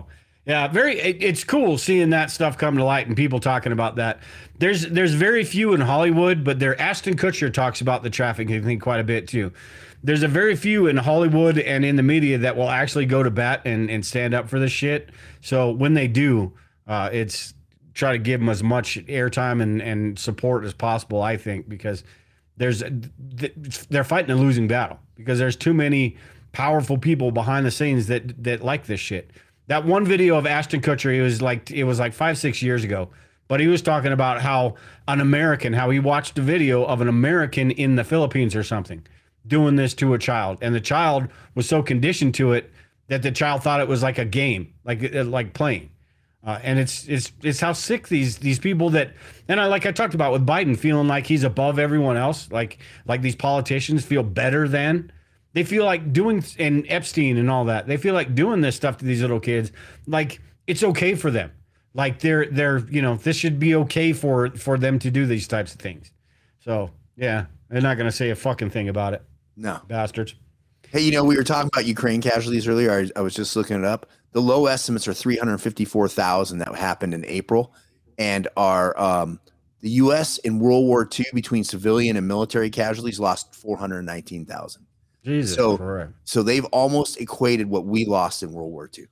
B: Yeah, very. It, it's cool seeing that stuff come to light and people talking about that. There's there's very few in Hollywood, but there Ashton Kutcher talks about the trafficking thing quite a bit too. There's a very few in Hollywood and in the media that will actually go to bat and, and stand up for this shit. So when they do, uh, it's try to give them as much airtime and, and support as possible, I think, because there's they're fighting a losing battle because there's too many powerful people behind the scenes that that like this shit. That one video of Ashton Kutcher, it was like it was like five, six years ago, but he was talking about how an American, how he watched a video of an American in the Philippines or something doing this to a child, and the child was so conditioned to it that the child thought it was like a game, like like playing. Uh, and it's it's it's how sick these these people that, and I like I talked about with Biden feeling like he's above everyone else, like like these politicians feel better than. They feel like doing, and Epstein and all that, they feel like doing this stuff to these little kids, like it's okay for them. Like they're, they're, you know, this should be okay for, for them to do these types of things. So, yeah, they're not going to say a fucking thing about it.
C: No.
B: Bastards.
C: Hey, you know, we were talking about Ukraine casualties earlier. I, I was just looking it up. The low estimates are three hundred fifty-four thousand that happened in April, and are um, the U S in World War Two between civilian and military casualties lost four hundred nineteen thousand.
B: Jesus,
C: so,
B: correct.
C: so they've almost equated what we lost in World War Two.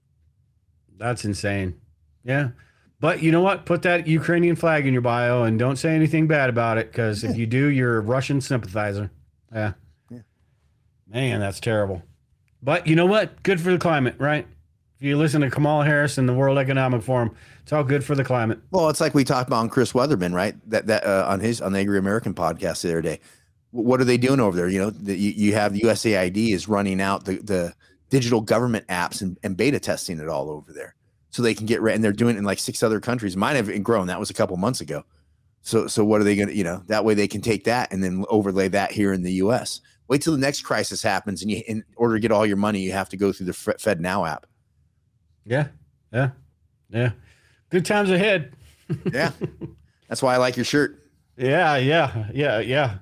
B: That's insane. Yeah. But you know what? Put that Ukrainian flag in your bio and don't say anything bad about it, because yeah. if you do, you're a Russian sympathizer. Yeah. yeah. Man, that's terrible. But you know what? Good for the climate, right? If you listen to Kamala Harris and the World Economic Forum, it's all good for the climate.
C: Well, it's like we talked about on Chris Weatherman, right? That that uh, on his on the Angry American podcast the other day. What are they doing over there? You know, the, you, you have U S A I D is running out the, the digital government apps and, and beta testing it all over there, so they can get ready. And they're doing it in like six other countries. Mine have grown. That was a couple months ago. So, so what are they going to, you know, that way they can take that and then overlay that here in the U S. Wait till the next crisis happens, and you, in order to get all your money, you have to go through the Fed Now app.
B: Yeah, yeah, yeah. Good times ahead.
C: Yeah, that's why I like your shirt.
B: Yeah, yeah, yeah, yeah.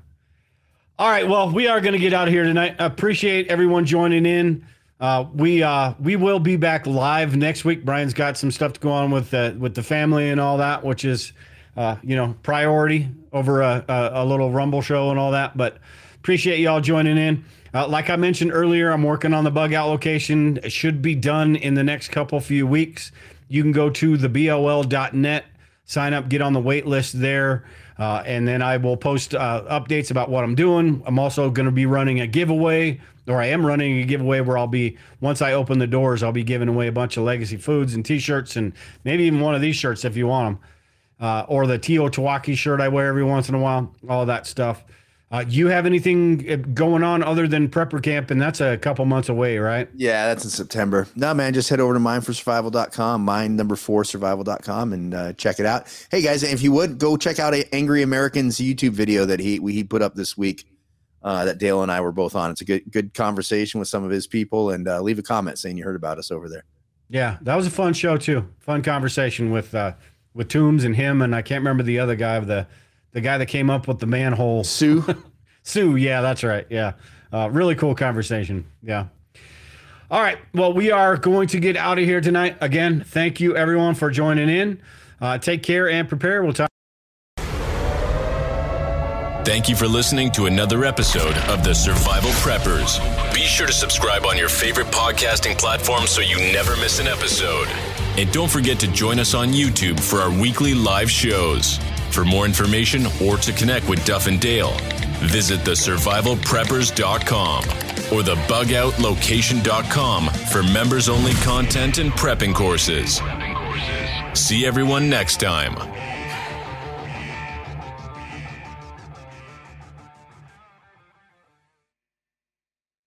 B: All right, well, we are going to get out of here tonight. I appreciate everyone joining in. Uh, we uh, we will be back live next week. Brian's got some stuff to go on with uh, with the family and all that, which is uh, you know priority over a, a, a little Rumble show and all that. But appreciate y'all joining in. Uh, like I mentioned earlier, I'm working on the bug out location. It should be done in the next couple few weeks. You can go to the B O L dot net, sign up, get on the wait list there. Uh, and then I will post uh, updates about what I'm doing. I'm also going to be running a giveaway, or I am running a giveaway where I'll be, once I open the doors, I'll be giving away a bunch of Legacy Foods and t-shirts, and maybe even one of these shirts if you want them. Uh, or the Teotihuacan shirt I wear every once in a while, all that stuff. Uh, you have anything going on other than Prepper Camp? And that's a couple months away, right?
C: Yeah, that's in September. No, man, just head over to mine for survival dot com, mine number four survival dot com, and uh, check it out. Hey, guys, if you would, go check out a Angry American's YouTube video that he he put up this week uh, that Dale and I were both on. It's a good good conversation with some of his people, and uh, leave a comment saying you heard about us over there.
B: Yeah, that was a fun show, too. Fun conversation with uh, with Toombs and him, and I can't remember the other guy, the the guy that came up with the manhole.
C: Sue.
B: Sue, yeah, that's right. Yeah. Uh, really cool conversation. Yeah. All right. Well, we are going to get out of here tonight. Again, thank you, everyone, for joining in. Uh, take care and prepare. We'll talk.
A: Thank you for listening to another episode of The Survival Preppers. Be sure to subscribe on your favorite podcasting platform so you never miss an episode. And don't forget to join us on YouTube for our weekly live shows. For more information or to connect with Duff and Dale, visit the survival preppers dot com or the bug out location dot com for members-only content and prepping courses. See everyone next time.